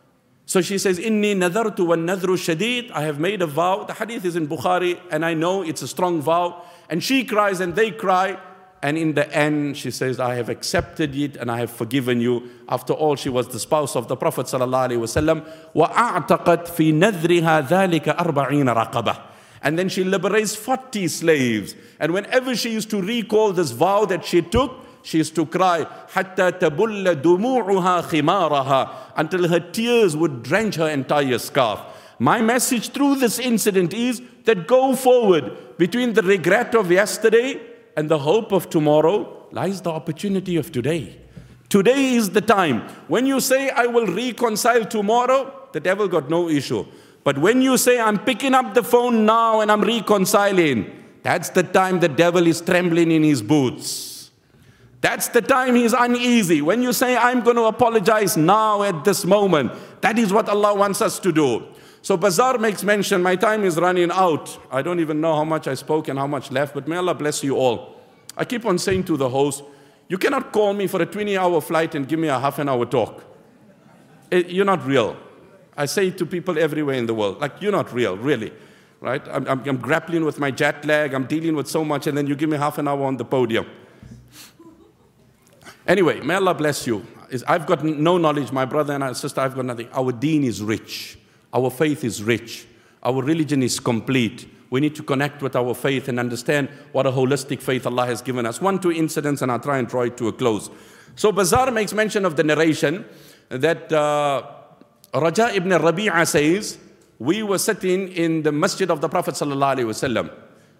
So she says, إِنِّي نَذَرْتُ وَالنَّذْرُ شَدِيد. I have made a vow. The hadith is in Bukhari, and I know it's a strong vow. And she cries and they cry. And in the end, she says, I have accepted it and I have forgiven you. After all, she was the spouse of the Prophet sallallahu alaihi wasallam. وَأَعْتَقَتْ فِي نَذْرِهَا ذَلِكَ 40 رَقَبَةً. And then she liberates 40 slaves. And whenever she used to recall this vow that she took, she used to cry, حَتَّى تَبُلَّ دُمُوعُهَا خِمَارَهَا, until her tears would drench her entire scarf. My message through this incident is that go forward. Between the regret of yesterday and the hope of tomorrow lies the opportunity of today. Today is the time. When you say, I will reconcile tomorrow, the devil got no issue. But when you say, I'm picking up the phone now and I'm reconciling, that's the time the devil is trembling in his boots. That's the time he's uneasy. When you say, I'm going to apologize now at this moment, that is what Allah wants us to do. So Bazaar makes mention, my time is running out. I don't even know how much I spoke and how much left, but may Allah bless you all. I keep on saying to the host, you cannot call me for a 20-hour flight and give me a half an hour talk. You're not real. I say it to people everywhere in the world, like, you're not real, really, right? I'm grappling with my jet lag, I'm dealing with so much, and then you give me half an hour on the podium. Anyway, may Allah bless you. I've got no knowledge, my brother and my sister, I've got nothing. Our deen is rich. Our faith is rich. Our religion is complete. We need to connect with our faith and understand what a holistic faith Allah has given us. 2 incidents, and I'll try and draw it to a close. So Bazaar makes mention of the narration that Raja ibn Rabi'a says, we were sitting in the masjid of the Prophet sallallahu alaihi wasallam,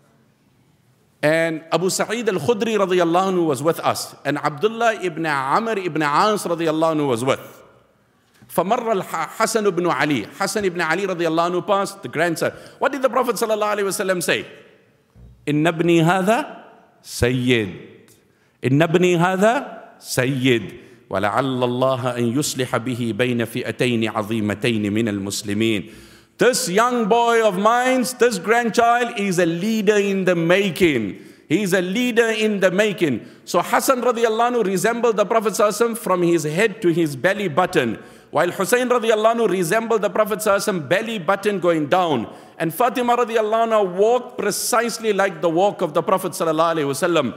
and Abu Sa'id al-Khudri radiyallahu anhu was with us, and Abdullah ibn Amr ibn As radiyallahu anhu was with. فَمَرَّ الْحَسَنُ ibn Ali. Hassan ibn Ali radiyallahu anhu passed, the grandson. What did the Prophet sallallahu alaihi wasallam say? إِنَّ ابْنِي هَذَا سَيِّد. إِنَّ ابْنِي هَذَا سَيِّد. وَلَعَلَّ اللَّهَ أَن يُصْلِحَ بِهِ بَيْنَ فِئَتَيْنِ عَظِيمَتَيْنِ مِنَ الْمُسْلِمِينَ. This young boy of mine, this grandchild, is a leader in the making. He is a leader in the making. So Hassan radiallahu anhu resembled the Prophet sallallahu alaihi wasallam from his head to his belly button, while Hussein radiallahu anhu resembled the Prophet sallallahu alaihi wasallam belly button going down. And Fatima radiallahu anha walked precisely like the walk of the Prophet sallallahu alaihi wasallam.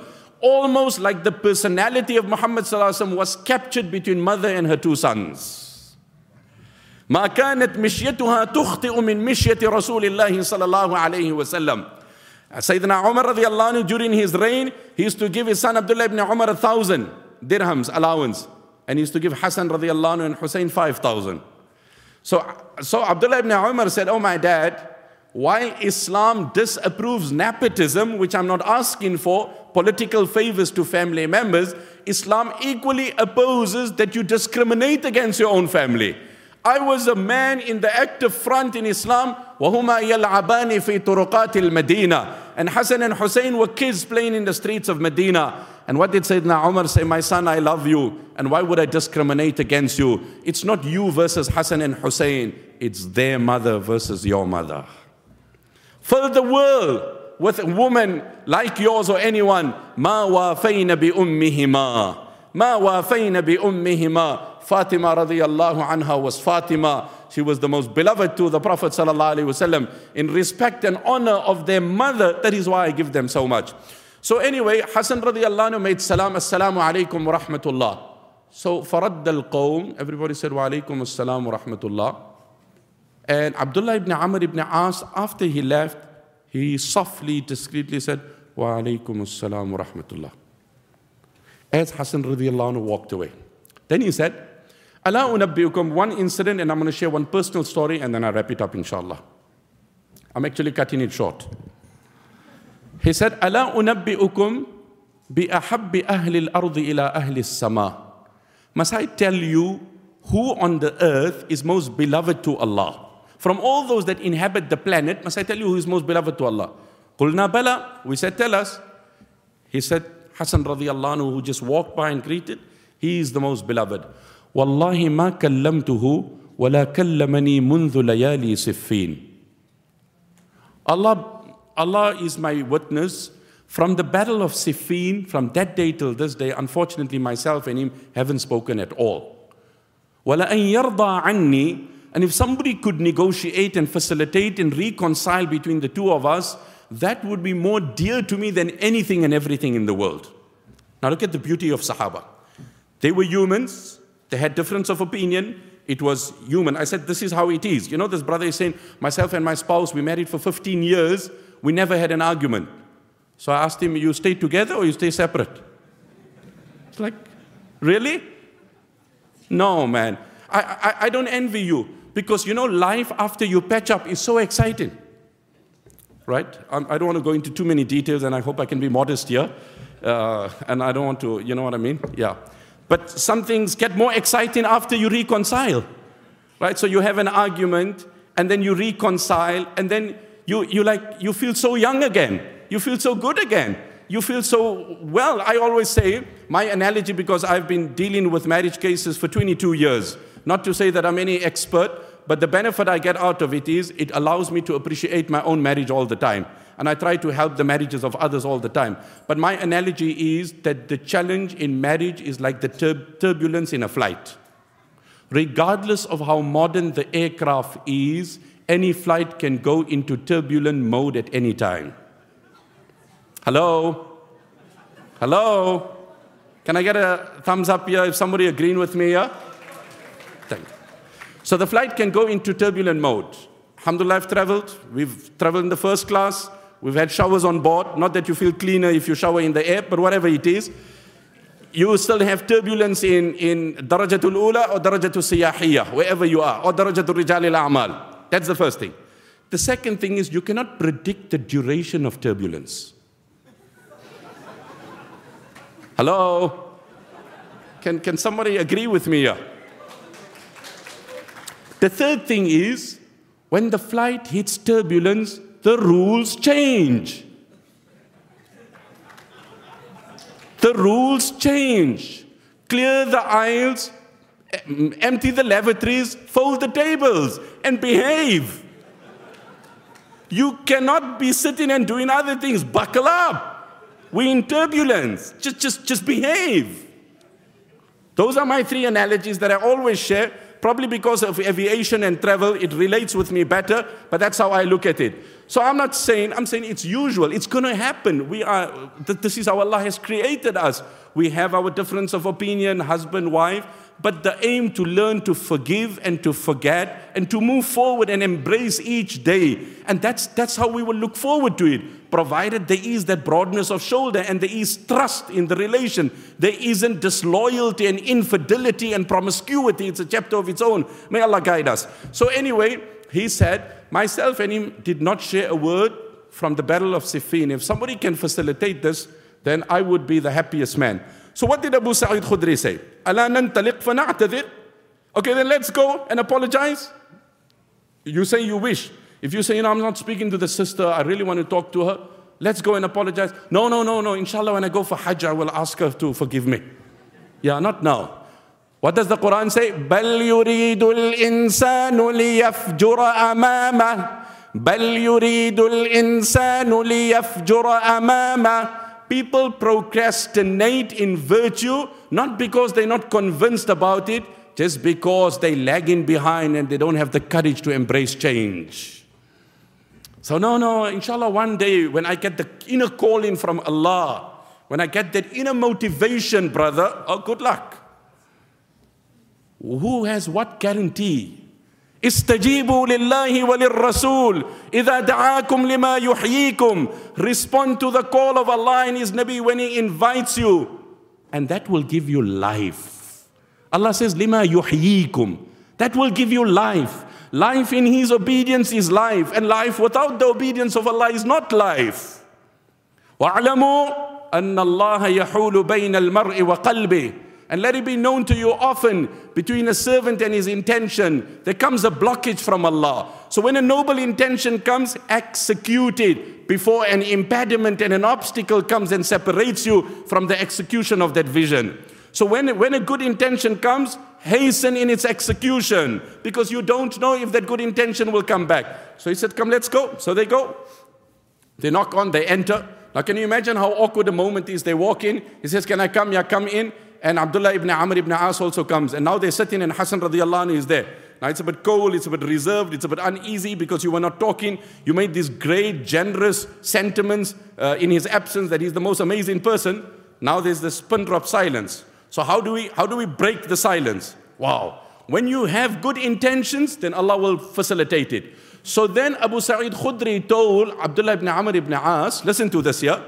almost like the personality of Muhammad sallallahu alaihi wasallam was captured between mother and her two sons. ما كانت مشيتها تخطئ من مشية رسول الله صلى الله عليه وسلم. Sayyidina Umar radiallahu anhu, during his reign, he used to give his son Abdullah ibn Umar 1,000 dirhams allowance. And he used to give Hassan radiallahu anhu and Hussein 5,000. So Abdullah ibn Umar said, oh my dad, while Islam disapproves nepotism, which I'm not asking for, political favors to family members, Islam equally opposes that you discriminate against your own family. I was a man in the active front in Islam. وَهُمَا يَلْعَبَانِ فِي طُرُقَاتِ الْمَدِينَةِ. And Hassan and Hussein were kids playing in the streets of Medina. And what did Sayyidina Umar say? My son, I love you. And why would I discriminate against you? It's not you versus Hassan and Hussein. It's their mother versus your mother. Fill the world with a woman like yours or anyone. مَا وَافَيْنَ بِأُمِّهِمَا مَا وَافَيْنَ بِأُمِّهِمَا. Fatima radiallahu anha was Fatima. She was the most beloved to the Prophet sallallahu alaihi wasallam. In respect and honor of their mother, that is why I give them so much. So anyway, Hassan radiallahu anhu made salam, assalamu alaikum wa rahmatullah. So farad al-qawm, everybody said wa alaikum assalam wa rahmatullah. And Abdullah ibn Amr ibn As, after he left, he softly, discreetly said wa alaikum assalam wa rahmatullah. As Hassan radiallahu anhu walked away. Then he said, Ala unabbiukum, one incident, and I'm going to share one personal story and then I'll wrap it up inshallah. I'm actually cutting it short. He said, Ala unabbiukum bi ahabbi ahli al-ardi ila ahli as-sama. Must I tell you who on the earth is most beloved to Allah? From all those that inhabit the planet, must I tell you who is most beloved to Allah? Qulna bala. We said, tell us. He said, Hassan radiallahu anhu, who just walked by and greeted, he is the most beloved. Wallahi ma kallamtuhu wa la kallamani mundhu layali siffin. Allah is my witness. From the battle of Siffin, from that day till this day, unfortunately myself and him haven't spoken at all. Wala an yarda anni, and if somebody could negotiate and facilitate and reconcile between the two of us, that would be more dear to me than anything and everything in the world. Now look at the beauty of Sahaba. They were humans. They had difference of opinion. It was human. I said, this is how it is. You know, this brother is saying, myself and my spouse, we married for 15 years. We never had an argument. So I asked him, you stay together or you stay separate? It's like, really? No, man. I don't envy you. Because, you know, life after you patch up is so exciting. Right? I don't want to go into too many details, and I hope I can be modest here. And I don't want to, you know what I mean? Yeah. But some things get more exciting after you reconcile, right? So you have an argument, and then you reconcile, and then you feel so young again. You feel so good again. You feel so well. I always say, my analogy, because I've been dealing with marriage cases for 22 years, not to say that I'm any expert, but the benefit I get out of it is it allows me to appreciate my own marriage all the time. And I try to help the marriages of others all the time. But my analogy is that the challenge in marriage is like the turbulence in a flight. Regardless of how modern the aircraft is, any flight can go into turbulent mode at any time. Hello? Hello? Can I get a thumbs up here if somebody agreeing with me here? Thank you. So the flight can go into turbulent mode. Alhamdulillah, I've traveled. We've traveled in the first class. We've had showers on board. Not that you feel cleaner if you shower in the air, but whatever it is. You still have turbulence in Darajatul Ula or Darajatul Siyahiyah, wherever you are, or Darajatul Rijal al-A'mal. That's the first thing. The second thing is you cannot predict the duration of turbulence. Hello? Can somebody agree with me here? The third thing is, when the flight hits turbulence, the rules change. The rules change. Clear the aisles, empty the lavatories, fold the tables, and behave. You cannot be sitting and doing other things. Buckle up. We're in turbulence. Just behave. Those are my three analogies that I always share, Probably because of aviation and travel, it relates with me better, but that's how I look at it. So I'm saying it's usual. It's going to happen. This is how Allah has created us. We have our difference of opinion, husband, wife, but the aim to learn to forgive and to forget and to move forward and embrace each day. And that's how we will look forward to it, provided there is that broadness of shoulder and there is trust in the relation. There isn't disloyalty and infidelity and promiscuity. It's a chapter of its own. May Allah guide us. So anyway, he said, myself and him did not share a word from the Battle of Siffin. If somebody can facilitate this, then I would be the happiest man. So what did Abu Sa'id Khudri say? أَلَا نَنْتَلِقْ فَنَعْتَذِرْ. Okay, then let's go and apologize. You say you wish. If you say, I'm not speaking to the sister, I really want to talk to her, let's go and apologize. No. Inshallah, when I go for Hajj, I will ask her to forgive me. Yeah, not now. What does the Quran say? بَلْ يُرِيدُ الْإِنسَانُ لِيَفْجُرَ أَمَامَهُ بَلْ يُرِيدُ الْإِنسَانُ لِيَفْجُرَ أَمَامَهُ. People procrastinate in virtue, not because they're not convinced about it, just because they're lagging behind and they don't have the courage to embrace change. So no, inshallah, one day when I get the inner calling from Allah, when I get that inner motivation, brother, good luck. Who has what guarantee? استجيبوا لله وللرسول إذا دعاكم لما يحييكم. Respond to the call of Allah and His Nabi when He invites you, and that will give you life. Allah says لما يحييكم. That will give you life. Life in His obedience is life, and life without the obedience of Allah is not life. وَاعْلَمُوا أَنَّ اللَّهَ يَحُولُ بَيْنَ الْمَرْءِ وَقَلْبِهِ. And let it be known to you often, between a servant and his intention, there comes a blockage from Allah. So when a noble intention comes, execute it before an impediment and an obstacle comes and separates you from the execution of that vision. So when a good intention comes, hasten in its execution, because you don't know if that good intention will come back. So he said, come, let's go. So they go. They knock on, they enter. Now can you imagine how awkward the moment is? They walk in. He says, can I come? Yeah, come in. And Abdullah ibn Amr ibn As also comes. And now they're sitting and Hassan radiallahu anhu is there. Now it's a bit cold, it's a bit reserved, it's a bit uneasy because you were not talking. You made these great, generous sentiments in his absence that he's the most amazing person. Now there's this pin drop silence. So how do we break the silence? Wow. When you have good intentions, then Allah will facilitate it. So then Abu Sa'id Khudri told Abdullah ibn Amr ibn As, listen to this here.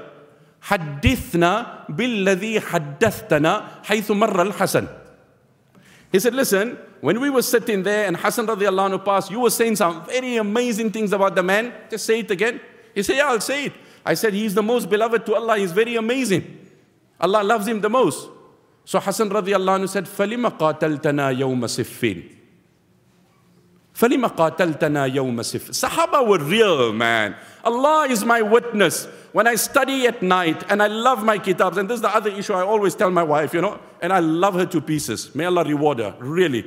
حدثنا بالذي حدثتنا حيث مر الحسن. He said, listen, when we were sitting there and Hassan radiallahu anhu passed, you were saying some very amazing things about the man. Just say it again. He said, yeah, I'll say it. I said, he's the most beloved to Allah. He's very amazing. Allah loves him the most. So Hassan radiallahu anhu said, فَلِمَ قَاتَلْتَنَا يَوْمَ صِفِّينَ. فَلِمَ قَاتَلْتَنَا يَوْمَ صِفِّينَ. Sahaba were real, man. Allah is my witness. When I study at night and I love my kitabs, and this is the other issue I always tell my wife, and I love her to pieces. May Allah reward her, really.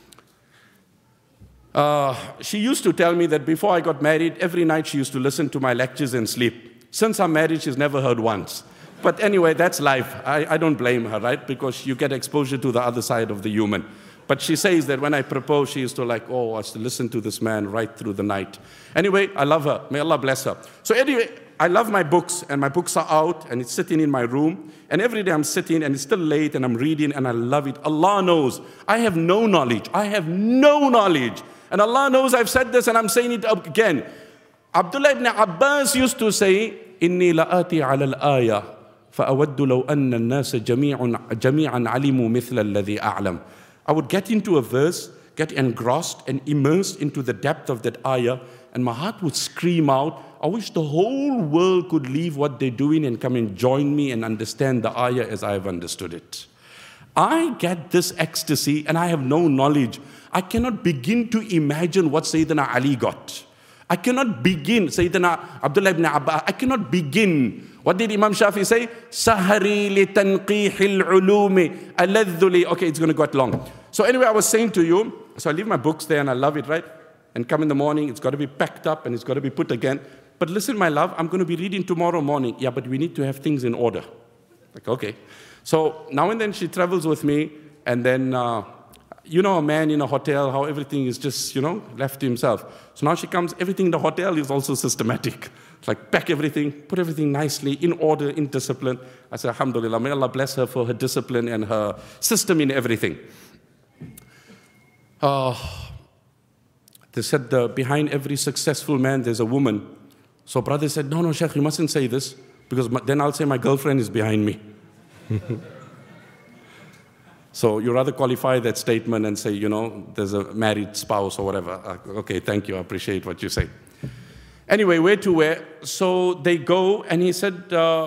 She used to tell me that before I got married, every night she used to listen to my lectures and sleep. Since I'm married, she's never heard once. But anyway, that's life. I don't blame her, right? Because you get exposure to the other side of the human. But she says that when I propose, she used to I used to listen to this man right through the night. Anyway, I love her. May Allah bless her. So anyway, I love my books, and my books are out, and it's sitting in my room. And every day I'm sitting, and it's still late, and I'm reading, and I love it. Allah knows. I have no knowledge. I have no knowledge. And Allah knows I've said this, and I'm saying it again. Abdullah ibn Abbas used to say, إِنِّي لَآتِي عَلَى الْآيَةِ فَأَوَدُّ لَوْ أَنَّ النَّاسَ جَمِيعًا عَلِمُوا مِثْلَ الَّذِي أَعْلَمُ. I would get into a verse, get engrossed and immersed into the depth of that ayah, and my heart would scream out, I wish the whole world could leave what they're doing and come and join me and understand the ayah as I have understood it. I get this ecstasy and I have no knowledge. I cannot begin to imagine what Sayyidina Ali got. I cannot begin, Sayyidina Abdullah ibn Abbas, I cannot begin. What did Imam Shafi say? Sahari li tanqihil ulumi aladhuli. Okay, it's going to get long. So anyway, I was saying to you, so I leave my books there and I love it, right? And come in the morning, it's got to be packed up and it's got to be put again. But listen, my love, I'm going to be reading tomorrow morning. Yeah, but we need to have things in order. Okay. So now and then she travels with me, and then you know, a man in a hotel, how everything is just, left to himself. So now she comes, everything in the hotel is also systematic. It's like pack everything, put everything nicely, in order, in discipline. I said, alhamdulillah, may Allah bless her for her discipline and her system in everything. They said behind every successful man, there's a woman. So brother said, no, Sheikh, you mustn't say this, because then I'll say my girlfriend is behind me. So you rather qualify that statement and say, there's a married spouse or whatever. Okay, thank you, I appreciate what you say. Anyway, where to where? So they go, and he said,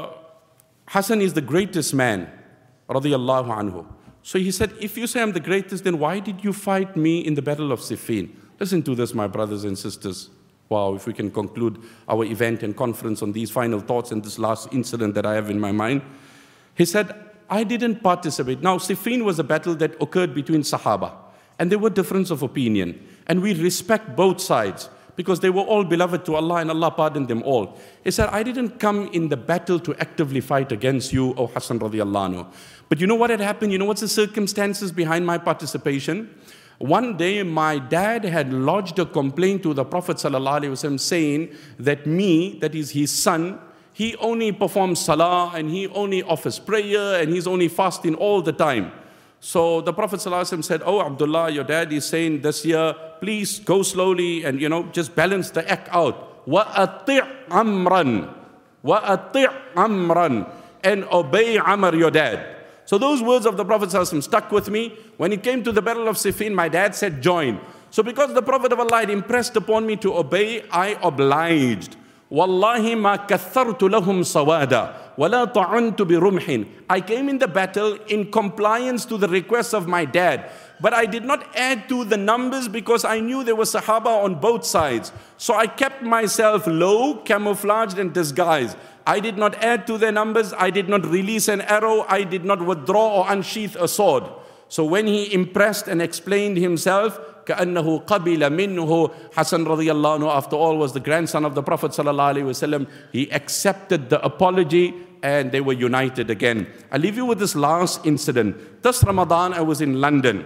Hassan is the greatest man, radiyallahu anhu. So he said, if you say I'm the greatest, then why did you fight me in the battle of Siffin? Listen to this, my brothers and sisters. Wow, if we can conclude our event and conference on these final thoughts and this last incident that I have in my mind. He said, I didn't participate. Now, Siffin was a battle that occurred between Sahaba, and there were differences of opinion. And we respect both sides, because they were all beloved to Allah, and Allah pardoned them all. He said, I didn't come in the battle to actively fight against you, O Hassan radiallahu anhu. But you know what had happened? You know what's the circumstances behind my participation? One day, my dad had lodged a complaint to the Prophet ﷺ saying that me, that is his son, he only performs salah and he only offers prayer and he's only fasting all the time. So the Prophet ﷺ said, oh, Abdullah, your dad is saying this year, please go slowly and, just balance the act out. وَأَطِعْ عَمْرًا وَأَطِعْ عَمْرًا, and obey Amr, your dad. So those words of the Prophet ﷺ stuck with me. When it came to the battle of Siffin, my dad said, join. So because the Prophet of Allah had impressed upon me to obey, I obliged. Wallahi ma kathartu lahum sawada wala ta'antu bi rumhin. I came in the battle in compliance to the request of my dad, but I did not add to the numbers because I knew there were Sahaba on both sides. So I kept myself low, camouflaged and disguised. I did not add to their numbers. I did not release an arrow. I did not withdraw or unsheath a sword. So when he impressed and explained himself, كأنه قبل منه, Hassan radiallahu anhu, after all, was the grandson of the Prophet sallallahu alaihi wasallam. He accepted the apology and they were united again. I'll leave you with this last incident. This Ramadan, I was in London.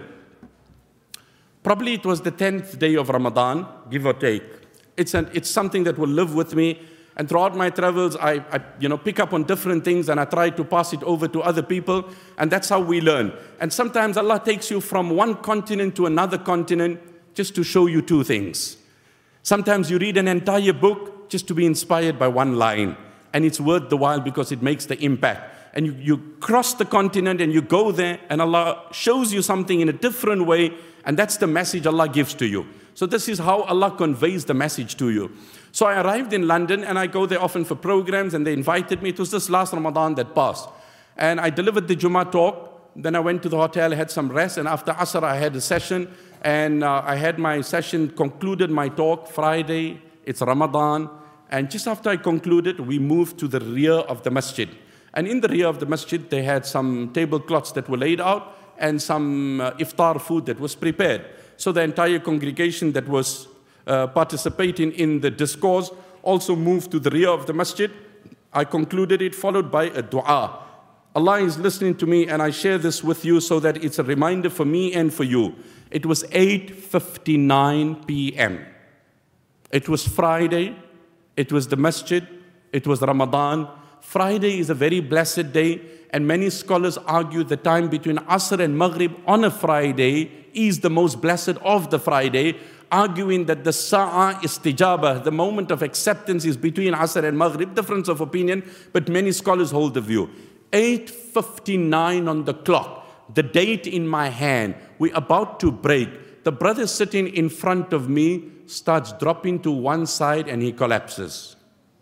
Probably it was the 10th day of Ramadan, give or take. It's something that will live with me. And throughout my travels, I pick up on different things and I try to pass it over to other people. And that's how we learn. And sometimes Allah takes you from one continent to another continent just to show you two things. Sometimes you read an entire book just to be inspired by one line. And it's worth the while because it makes the impact. And you cross the continent and you go there and Allah shows you something in a different way. And that's the message Allah gives to you. So this is how Allah conveys the message to you. So I arrived in London and I go there often for programs and they invited me. It was this last Ramadan that passed. And I delivered the Jummah talk. Then I went to the hotel, had some rest. And after Asr, I had a session. And I had my session, concluded my talk Friday. It's Ramadan. And just after I concluded, we moved to the rear of the masjid. And in the rear of the masjid, they had some tablecloths that were laid out and some iftar food that was prepared. So the entire congregation that was participating in the discourse also moved to the rear of the masjid. I concluded it, followed by a dua. Allah is listening to me and I share this with you so that it's a reminder for me and for you. It was 8:59 p.m. It was Friday. It was the masjid. It was Ramadan. Friday is a very blessed day, and many scholars argue the time between Asr and Maghrib on a Friday is the most blessed of the Friday, arguing that the Sa'a istijabah, the moment of acceptance, is between Asr and Maghrib. Difference of opinion, but many scholars hold the view. 8:59 on the clock, the date in my hand, we're about to break. The brother sitting in front of me starts dropping to one side and he collapses.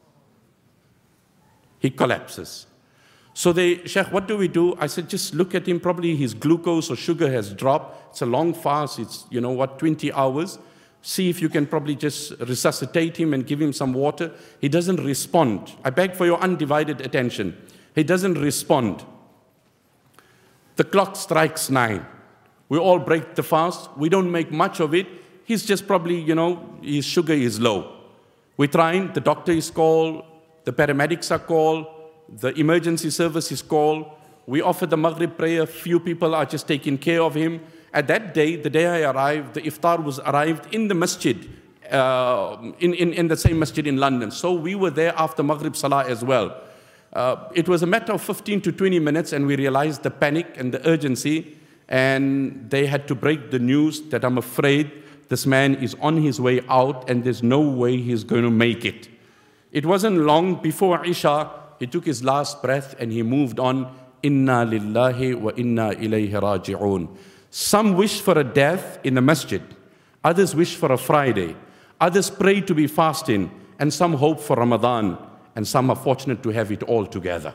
He collapses. So they, Sheikh, what do we do? I said, just look at him. Probably his glucose or sugar has dropped. It's a long fast. It's, 20 hours. See if you can probably just resuscitate him and give him some water. He doesn't respond. I beg for your undivided attention. He doesn't respond. The clock strikes 9. We all break the fast. We don't make much of it. He's just probably, his sugar is low. We're trying. The doctor is called. The paramedics are called. The emergency service is called. We offer the Maghrib prayer. Few people are just taking care of him. at that day, the day I arrived, the iftar was arrived in the masjid, in the same masjid in London. So we were there after Maghrib Salah as well. It was a matter of 15 to 20 minutes, and we realized the panic and the urgency, and they had to break the news that I'm afraid this man is on his way out and there's no way he's going to make it. It wasn't long before Isha, he took his last breath and he moved on. Inna lillahi wa inna ilayhi raji'un. Some wish for a death in the masjid. Others wish for a Friday. Others pray to be fasting. And some hope for Ramadan. And some are fortunate to have it all together.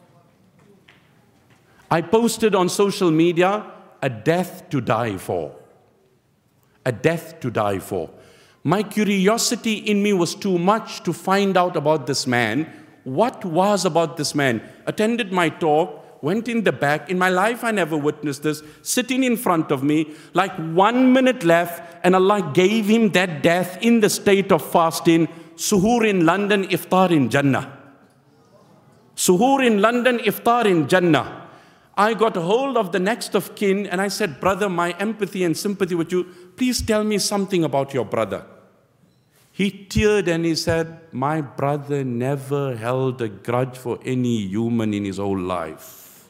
I posted on social media, a death to die for. A death to die for. My curiosity in me was too much to find out about this man. What was about this man? Attended my talk, went in the back. In my life, I never witnessed this. Sitting in front of me, like 1 minute left, and Allah gave him that death in the state of fasting. Suhoor in London, iftar in Jannah. Suhoor in London, iftar in Jannah. I got hold of the next of kin and I said, brother, my empathy and sympathy with you, please tell me something about your brother. He teared and he said, my brother never held a grudge for any human in his whole life.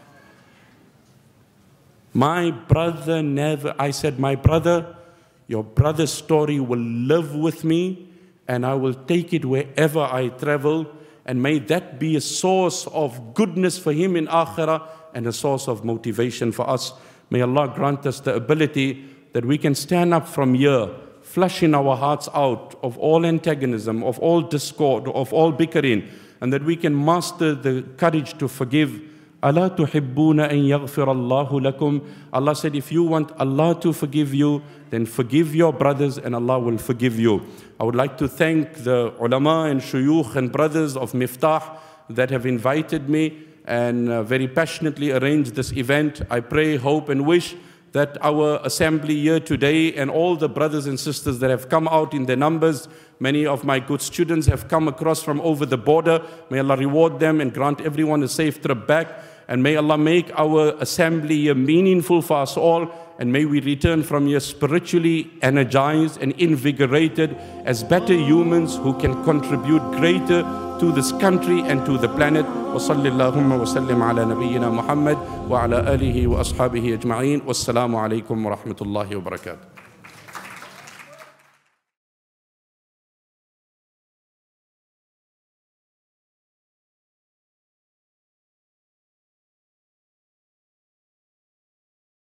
My brother never, I said, my brother, your brother's story will live with me and I will take it wherever I travel, and may that be a source of goodness for him in Akhirah and a source of motivation for us. May Allah grant us the ability that we can stand up from here, flushing our hearts out of all antagonism, of all discord, of all bickering, and that we can master the courage to forgive. أَلَا تُحِبُّونَ أَن يَغْفِرَ اللَّهُ لَكُمْ. Allah said, if you want Allah to forgive you, then forgive your brothers and Allah will forgive you. I would like to thank the ulama and shuyukh and brothers of Miftah that have invited me and very passionately arranged this event. I pray, hope and wish that our assembly here today and all the brothers and sisters that have come out in their numbers, many of my good students have come across from over the border. May Allah reward them and grant everyone a safe trip back. And may Allah make our assembly here meaningful for us all. And may we return from here spiritually energized and invigorated as better humans who can contribute greater to this country and to the planet. وصلى اللهم وسلم على نبينا محمد وعلى آله وأصحابه أجمعين والسلام عليكم ورحمة الله وبركاته.